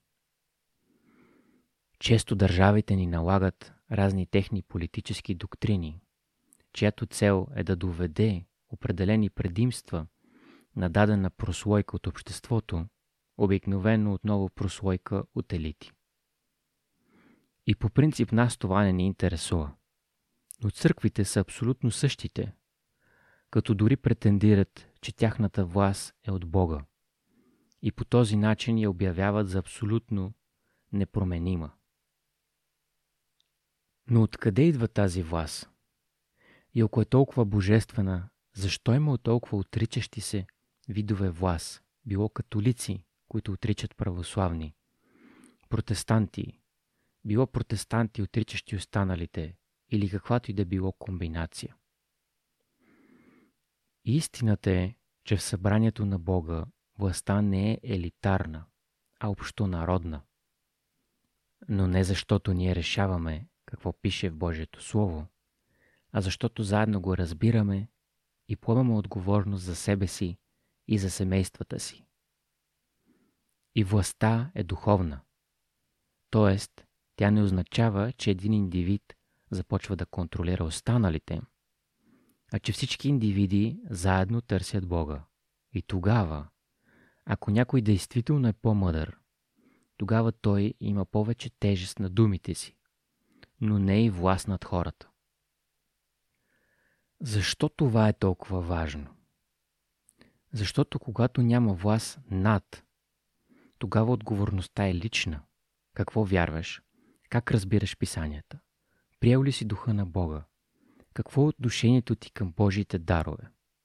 Speaker 1: Често държавите ни налагат разни техни политически доктрини, чиято цел е да доведе определени предимства на дадена прослойка от обществото, обикновено отново прослойка от елити. И по принцип нас това не ни интересува. Но църквите са абсолютно същите, като дори претендират, че тяхната власт е от Бога. И по този начин я обявяват за абсолютно непроменима. Но откъде идва тази власт? И ако е толкова божествена, защо има толкова отричащи се видове власт? Било католици, които отричат православни, протестанти, било протестанти, отричащи останалите, или каквато и да било комбинация. Истината е, че в събранието на Бога властта не е елитарна, а общонародна. Но не защото ние решаваме какво пише в Божието Слово, а защото заедно го разбираме и поемаме отговорност за себе си и за семействата си. И властта е духовна. Тоест, тя не означава, че един индивид започва да контролира останалите, а че всички индивиди заедно търсят Бога. И тогава, ако някой действително е по-мъдър, тогава той има повече тежест на думите си, но не и власт над хората. Защо това е толкова важно? Защото когато няма власт над, тогава отговорността е лична. Какво вярваш? Как разбираш писанията? Приел ли си духа на Бога? Какво е отношението ти към Божиите дарове?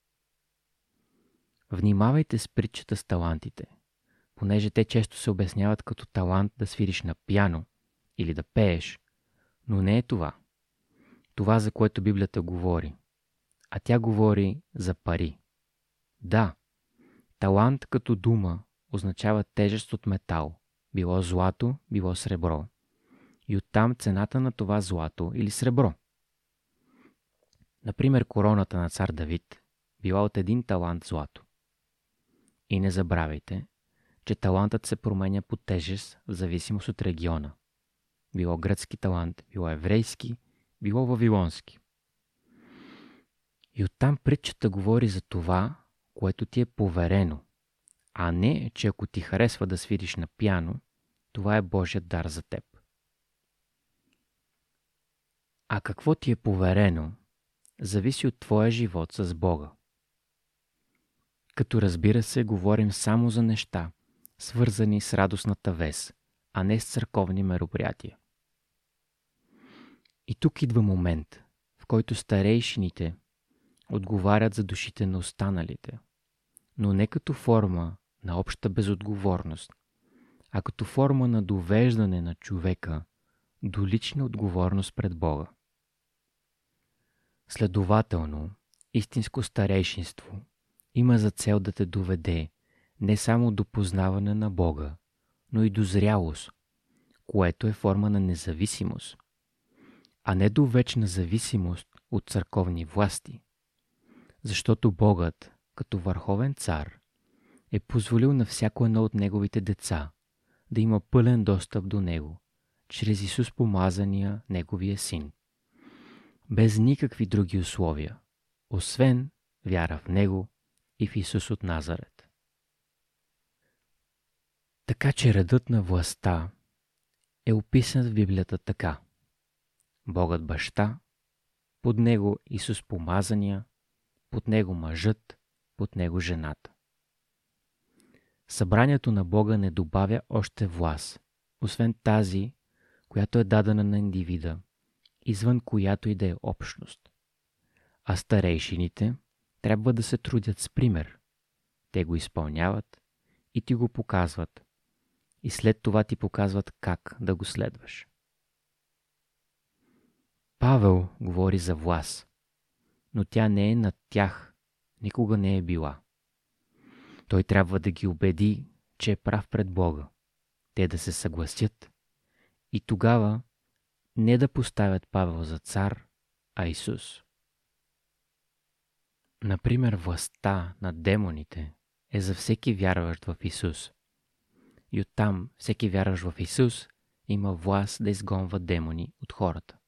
Speaker 1: Внимавайте с притчата с талантите, понеже те често се обясняват като талант да свириш на пиано или да пееш, но не е това. Това, за което Библията говори. А тя говори за пари. Да, талант като дума означава тежест от метал, било злато, било сребро. И оттам цената на това злато или сребро. Например, короната на цар Давид била от 1 талант злато. И не забравяйте, че талантът се променя по тежест в зависимост от региона. било гръцки талант, било еврейски, било вавилонски. И оттам притчата говори за това, което ти е поверено, а не, че ако ти харесва да свириш на пиано, това е Божият дар за теб. А какво ти е поверено, зависи от твоя живот с Бога. Като разбира се, говорим само за неща, свързани с радостната вест, а не с църковни мероприятия. И тук идва момент, в който старейшините отговарят за душите на останалите, но не като форма на обща безотговорност, а като форма на довеждане на човека до лична отговорност пред Бога. Следователно, истинско старейшинство има за цел да те доведе не само до познаване на Бога, но и до зрялост, което е форма на независимост, а не до вечна зависимост от църковни власти, защото Богът, като върховен цар, е позволил на всяко едно от неговите деца да има пълен достъп до него, чрез Исус помазания Неговия Син, без никакви други условия, освен вяра в Него и в Исус от Назарет. Така че редът на властта е описан в Библията така: Богът баща, под Него Исус помазания, под Него мъжът, под Него жената. Събранието на Бога не добавя още власт, освен тази, която е дадена на индивида, извън която и да е общност. А старейшините трябва да се трудят с пример. Те го изпълняват и ти го показват, и след това ти показват как да го следваш. Павел говори за власт, но тя не е над тях, никога не е била. Той трябва да ги убеди, че е прав пред Бога, те да се съгласят и тогава не да поставят Павел за цар, а Исус. Например, властта над демоните е за всеки вярващ в Исус. И оттам всеки вярващ в Исус има власт да изгонва демони от хората.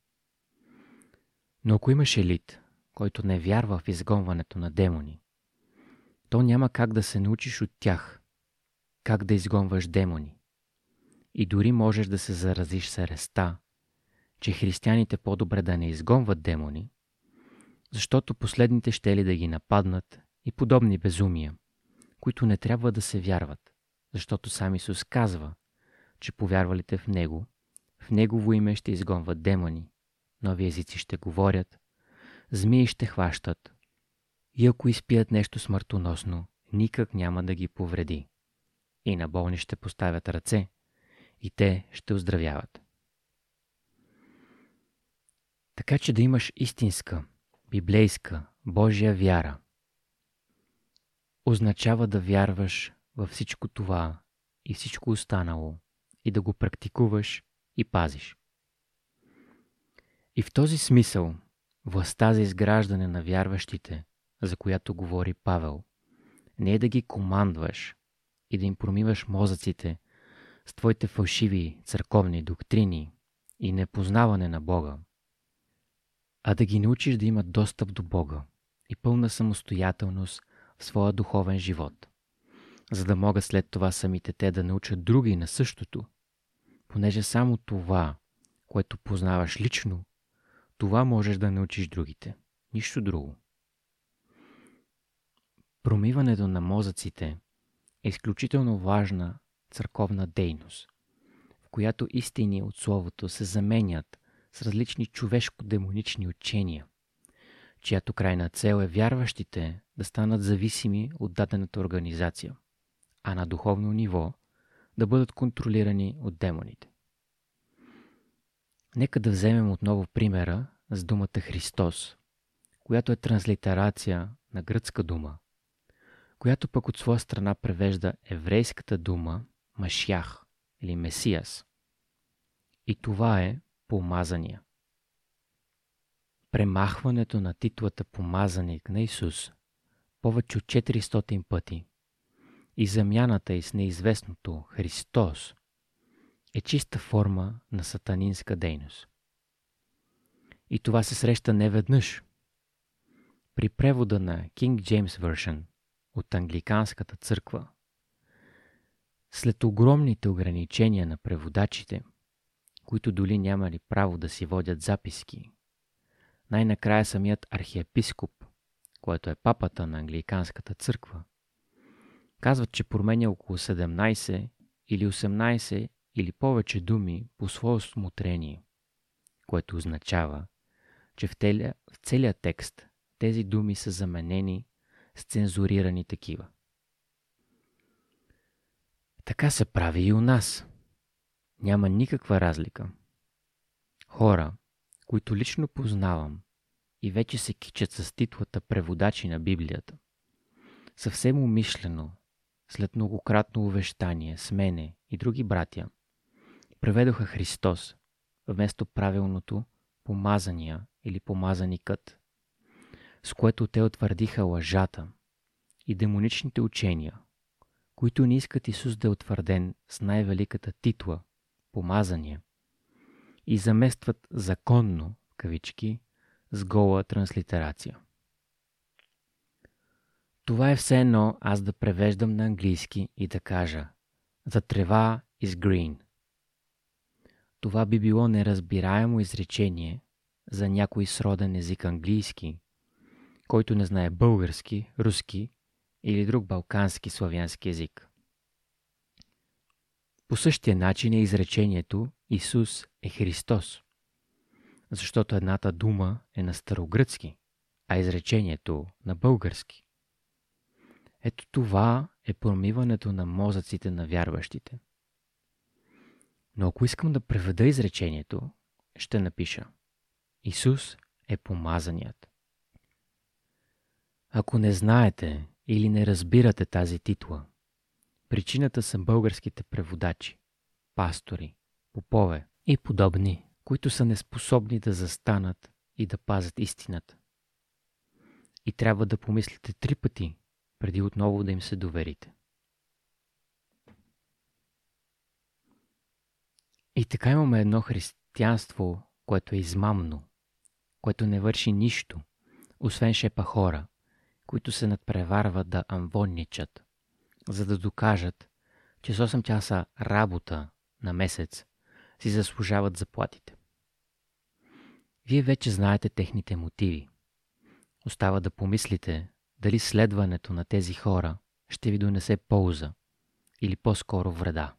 Speaker 1: Но ако имаш елит, който не вярва в изгонването на демони, то няма как да се научиш от тях, как да изгонваш демони. И дори можеш да се заразиш с ереста, че християните по-добре да не изгонват демони, защото последните щели да ги нападнат и подобни безумия, които не трябва да се вярват, защото сам Исус казва, че повярвалите в Него, в Негово име ще изгонват демони, нови езици ще говорят, змии ще хващат и ако изпият нещо смъртоносно, никак няма да ги повреди. И на болни ще поставят ръце и те ще оздравяват. Така че да имаш истинска, библейска, Божия вяра означава да вярваш във всичко това и всичко останало и да го практикуваш и пазиш. И в този смисъл властта за изграждане на вярващите, за която говори Павел, не е да ги командваш и да им промиваш мозъците с твоите фалшиви църковни доктрини и непознаване на Бога, а да ги научиш да имат достъп до Бога и пълна самостоятелност в своя духовен живот, за да могат след това самите те да научат други на същото, понеже само това, което познаваш лично, това можеш да научиш другите, нищо друго. Промиването на мозъците е изключително важна църковна дейност, в която истини от Словото се заменят с различни човешко-демонични учения, чиято крайна цел е вярващите да станат зависими от дадената организация, а на духовно ниво да бъдат контролирани от демоните. Нека да вземем отново примера с думата Христос, която е транслитерация на гръцка дума, която пък от своя страна превежда еврейската дума Машиах или Месияс. И това е помазания. Премахването на титлата помазаник на Исус повече от 400 пъти и замяната й с неизвестното Христос е чиста форма на сатанинска дейност. И това се среща неведнъж. При превода на King James Version от англиканската църква, след огромните ограничения на преводачите, които доли нямали право да си водят записки, най-накрая самият архиепископ, който е папата на англиканската църква, казват, че променя около 17 или 18 или повече думи по свое усмотрение, което означава, че в целия текст тези думи са заменени с цензурирани такива. Така се прави и у нас. Няма никаква разлика. Хора, които лично познавам и вече се кичат с титлата преводачи на Библията, съвсем умишлено, след многократно увещание с мене и други братя, преведоха Христос вместо правилното помазания или помазаникът, с което те утвърдиха лъжата и демоничните учения, които не искат Исус да е утвърден с най-великата титла помазания и заместват законно, в кавички, с гола транслитерация. Това е все едно аз да превеждам на английски и да кажа The трева is green. Това би било неразбираемо изречение за някой сроден език английски, който не знае български, руски или друг балкански славянски език. По същия начин е изречението Исус е Христос, защото едната дума е на старогръцки, а изречението на български. Ето това е промиването на мозъците на вярващите. Но ако искам да преведа изречението, ще напиша Исус е помазаният. Ако не знаете или не разбирате тази титла, причината са българските преводачи, пастори, попове и подобни, които са неспособни да застанат и да пазят истината. И трябва да помислите 3 пъти, преди отново да им се доверите. И така имаме едно християнство, което е измамно, което не върши нищо, освен шепа хора, които се надпреварват да амвонничат, за да докажат, че с 8 часа работа на месец си заслужават заплатите. Вие вече знаете техните мотиви. Остава да помислите дали следването на тези хора ще ви донесе полза или по-скоро вреда.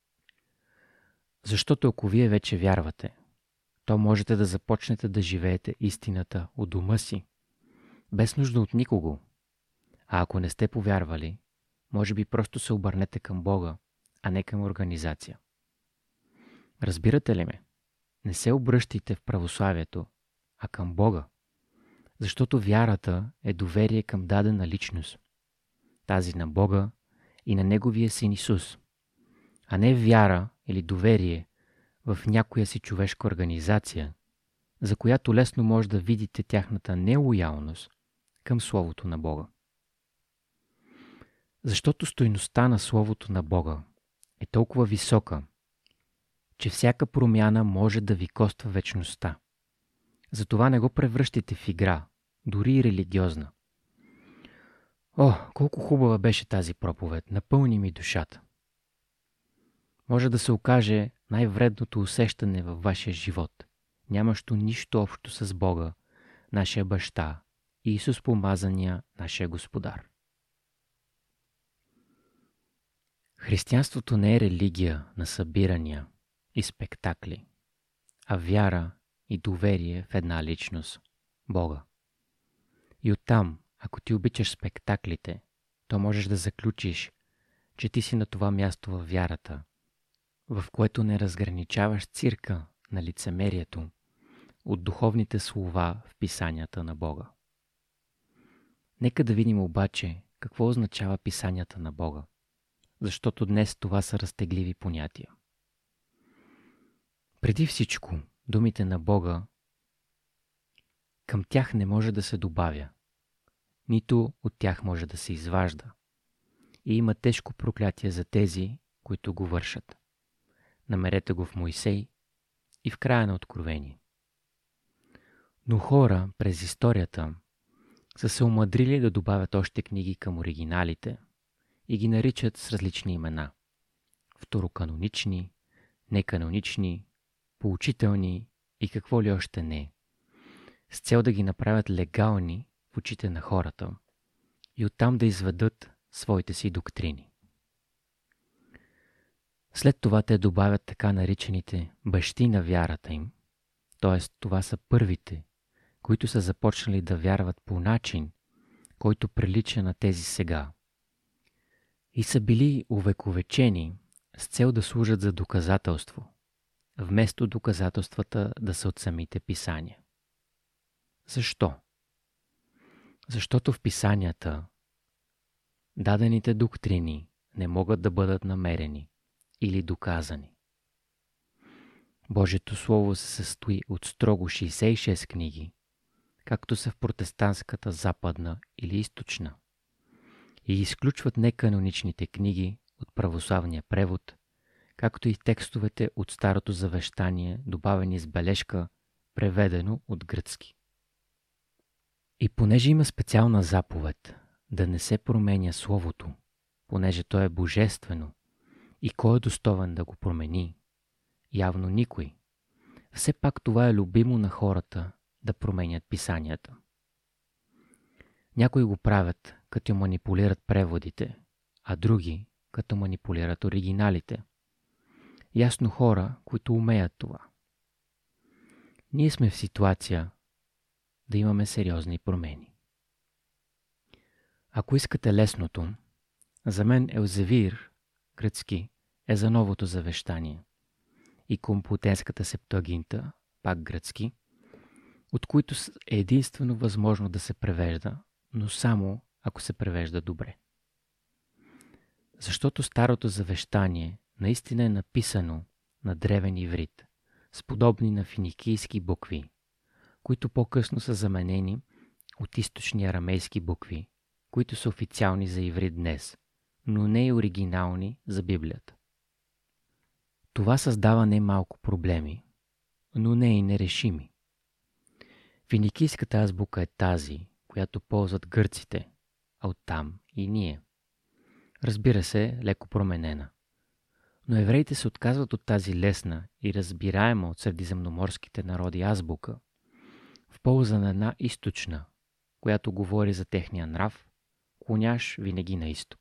Speaker 1: Защото ако вие вече вярвате, то можете да започнете да живеете истината у дома си, без нужда от никого. А ако не сте повярвали, може би просто се обърнете към Бога, а не към организация. Разбирате ли ме? Не се обръщайте в православието, а към Бога, защото вярата е доверие към дадена личност, тази на Бога и на Неговия Син Исус, а не вяра или доверие в някоя си човешка организация, за която лесно може да видите тяхната нелоялност към Словото на Бога. Защото стойността на Словото на Бога е толкова висока, че всяка промяна може да ви коства вечността. Затова не го превръщайте в игра, дори и религиозна. О, колко хубава беше тази проповед, напълни ми душата. Може да се окаже най-вредното усещане във вашия живот, нямащо нищо общо с Бога, нашия баща и Исус помазания, нашия Господар. Християнството не е религия на събирания и спектакли, а вяра и доверие в една личност – Бога. И оттам, ако ти обичаш спектаклите, то можеш да заключиш, че ти си на това място във вярата, в което не разграничаваш цирка на лицемерието от духовните слова в писанията на Бога. Нека да видим обаче какво означава писанията на Бога, защото днес това са разтегливи понятия. Преди всичко, думите на Бога, към тях не може да се добавя, нито от тях може да се изважда. И има тежко проклятие за тези, които го вършат. намерете го в Мойсей и в края на Откровение. Но хора през историята са се омъдрили да добавят още книги към оригиналите и ги наричат с различни имена. Второканонични, неканонични, поучителни и какво ли още не, с цел да ги направят легални в очите на хората и оттам да изведат своите си доктрини. След това те добавят така наричаните бащи на вярата им, т.е. това са първите, които са започнали да вярват по начин, който прилича на тези сега, и са били увековечени с цел да служат за доказателство, вместо доказателствата да са от самите писания. Защо? Защото в писанията дадените доктрини не могат да бъдат намерени или доказани. Божието Слово се състои от строго 66 книги, както са в протестантската западна или източна, и изключват неканоничните книги от православния превод, както и текстовете от Старото завещание, добавени с бележка, преведено от гръцки. И понеже има специална заповед да не се променя Словото, понеже то е божествено, и кой е достоен да го промени? Явно никой. Все пак това е любимо на хората да променят писанията. Някои го правят, като манипулират преводите, а други, като манипулират оригиналите. Ясно хора, които умеят това. Ние сме в ситуация да имаме сериозни промени. Ако искате лесното, за мен Елзевир, гръцки, е за Новото завещание, и Комплутенската Септуагинта, пак гръцки, от които е единствено възможно да се превежда, но само ако се превежда добре. Защото Старото завещание наистина е написано на древен иврит, с подобни на финикийски букви, които по-късно са заменени от източни арамейски букви, които са официални за иврит днес, но не и оригинални за Библията. Това създава немалко проблеми, но не и нерешими. Финикийската азбука е тази, която ползват гърците, а оттам и ние. Разбира се, леко променена. Но евреите се отказват от тази лесна и разбираема от средиземноморските народи азбука в полза на една източна, която говори за техния нрав, клонящ винаги на изток.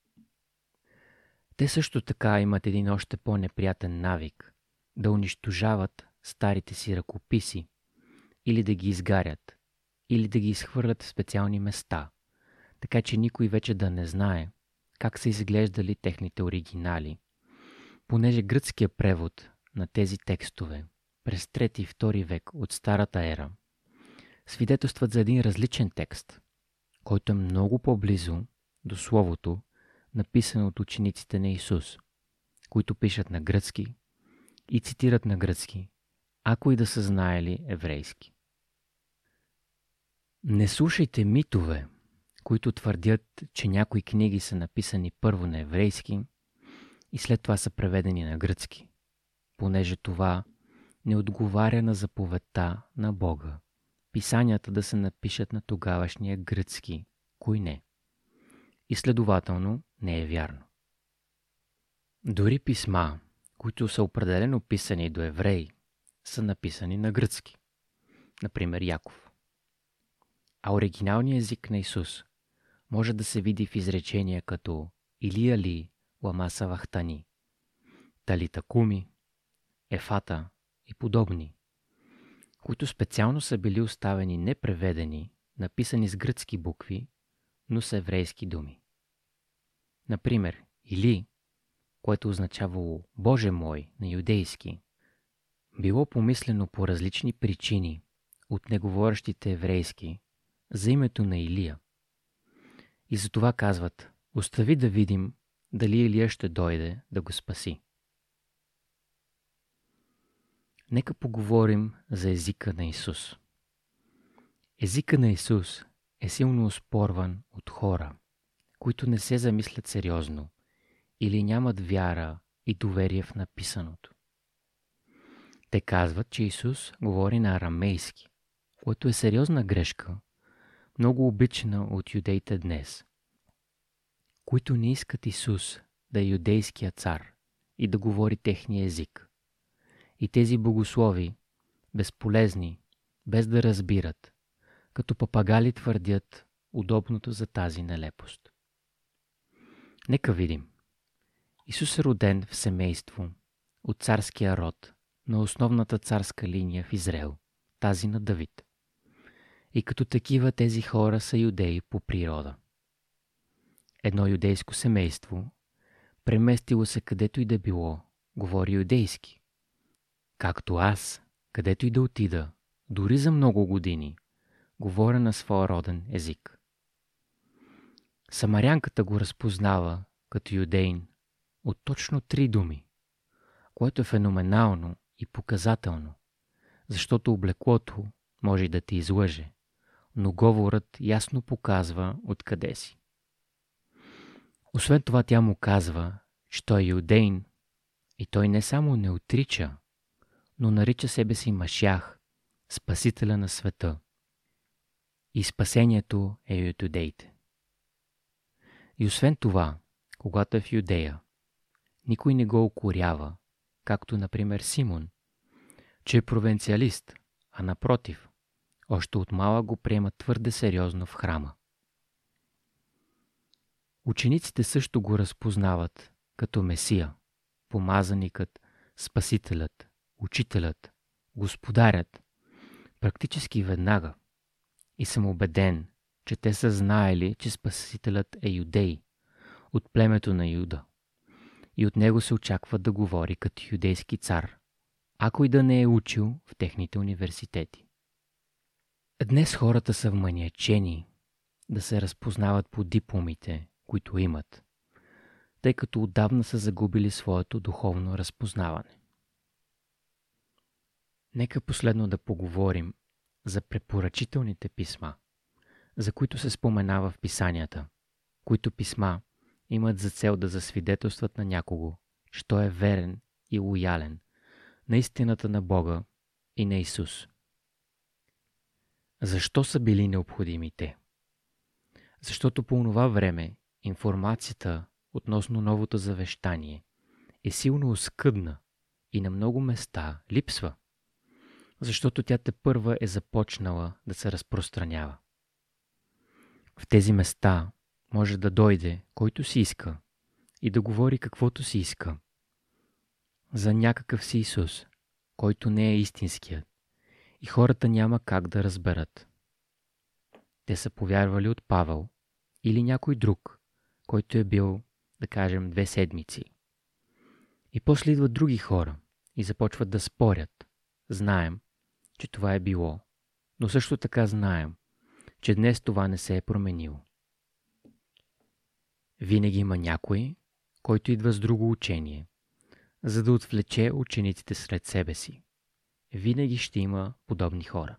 Speaker 1: Те също така имат един още по-неприятен навик да унищожават старите си ръкописи, или да ги изгарят, или да ги изхвърлят в специални места, така че никой вече да не знае как са изглеждали техните оригинали, понеже гръцкият превод на тези текстове през 3 и 2 век от Старата ера свидетелстват за един различен текст, който е много по-близо до Словото, написано от учениците на Исус, които пишат на гръцки и цитират на гръцки, ако и да са знаели еврейски. Не слушайте митове, които твърдят, че някои книги са написани първо на еврейски и след това са преведени на гръцки, понеже това не отговаря на заповедта на Бога писанията да се напишат на тогавашния гръцки, кой не. И следователно не е вярно. Дори писма, които са определено писани до евреи, са написани на гръцки, например Яков. А оригиналният език на Исус може да се види в изречения като Илия ли, лама савахтани, талита куми, ефата и подобни, които специално са били оставени непреведени, написани с гръцки букви, но с еврейски думи. Например, Или, което означавало Боже мой на юдейски, било помислено по различни причини от неговорещите еврейски за името на Илия. И затова казват: остави да видим дали Илия ще дойде да го спаси. Нека поговорим за езика на Исус. Езика на Исус е силно оспорван от хора, които не се замислят сериозно или нямат вяра и доверие в написаното. Те казват, че Исус говори на арамейски, което е сериозна грешка, много обичана от юдеите днес, които не искат Исус да е юдейския цар и да говори техния език. И тези богослови, безполезни, без да разбират, като папагали твърдят удобното за тази нелепост. Нека видим. Исус е роден в семейство от царския род на основната царска линия в Израел, тази на Давид. И като такива тези хора са юдеи по природа. Едно юдейско семейство, преместило се където и да било, говори юдейски. Както аз, където и да отида, дори за много години, говоря на своя роден език. Самарянката го разпознава като юдеин от точно 3 думи, което е феноменално и показателно, защото облеклото може да ти излъже, но говорът ясно показва откъде си. Освен това тя му казва, че той е юдеин и той не само не отрича, но нарича себе си Машях, Спасителя на света. И спасението е от юдеите. И освен това, когато е в Юдея, никой не го укорява, както например Симон, че е провинциалист, а напротив, още от малък го приема твърде сериозно в храма. Учениците също го разпознават като Месия, помазаникът, Спасителят, Учителят, Господарят, практически веднага. И съм убеден, че те са знаели, че Спасителят е юдей, от племето на Юда. И от него се очаква да говори като юдейски цар, ако и да не е учил в техните университети. Днес хората са вманиачени да се разпознават по дипломите, които имат, тъй като отдавна са загубили своето духовно разпознаване. Нека последно да поговорим за препоръчителните писма, за които се споменава в писанията, които писма имат за цел да засвидетелстват на някого, че той е верен и лоялен на истината на Бога и на Исус. Защо са били необходими те? Защото по онова време информацията относно Новото завещание е силно оскъдна и на много места липсва, защото тя тепърва е започнала да се разпространява. В тези места може да дойде който си иска и да говори каквото си иска за някакъв си Исус, който не е истинският, и хората няма как да разберат. Те са повярвали от Павел или някой друг, който е бил, да кажем, 2 седмици. И после идват други хора и започват да спорят. Знаем, че това е било, но също така знаем, че днес това не се е променило. Винаги има някой, който идва с друго учение, за да отвлече учениците след себе си. Винаги ще има подобни хора.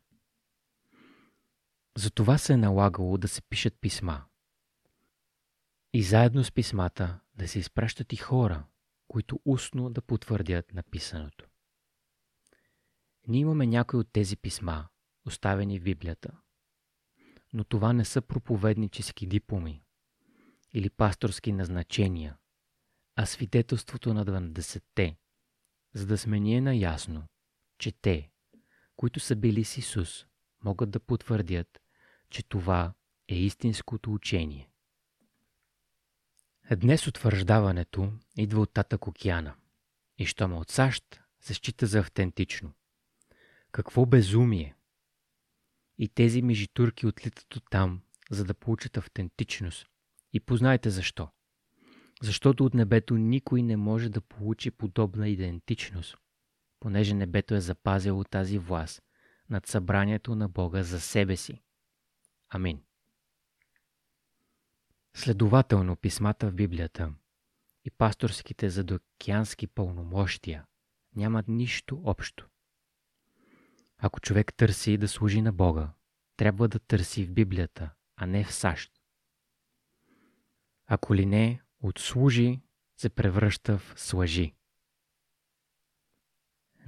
Speaker 1: Затова се е налагало да се пишат писма. И заедно с писмата да се изпращат и хора, които устно да потвърдят написаното. Ние имаме някои от тези писма, оставени в Библията. Но това не са проповеднически дипломи или пасторски назначения, а свидетелството на 12-те, за да сме ние наясно, че те, които са били с Исус, могат да потвърдят, че това е истинското учение. Днес утвърждаването идва от татък океана и щом от САЩ се счита за автентично. Какво безумие! И тези мижитурки отлитат оттам, за да получат автентичност. И познайте защо. Защото от небето никой не може да получи подобна идентичност, понеже небето е запазило тази власт над събранието на Бога за себе си. Амин. Следователно, писмата в Библията и пасторските задокеански пълномощия нямат нищо общо. Ако човек търси да служи на Бога, трябва да търси в Библията, а не в САЩ. Ако ли не, от служи се превръща в слъжи.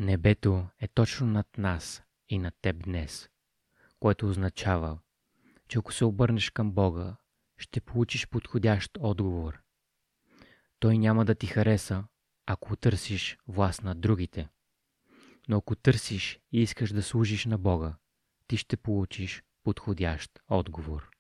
Speaker 1: Небето е точно над нас и над теб днес, което означава, че ако се обърнеш към Бога, ще получиш подходящ отговор. Той няма да ти хареса, ако търсиш власт над другите. Но ако търсиш и искаш да служиш на Бога, ти ще получиш подходящ отговор.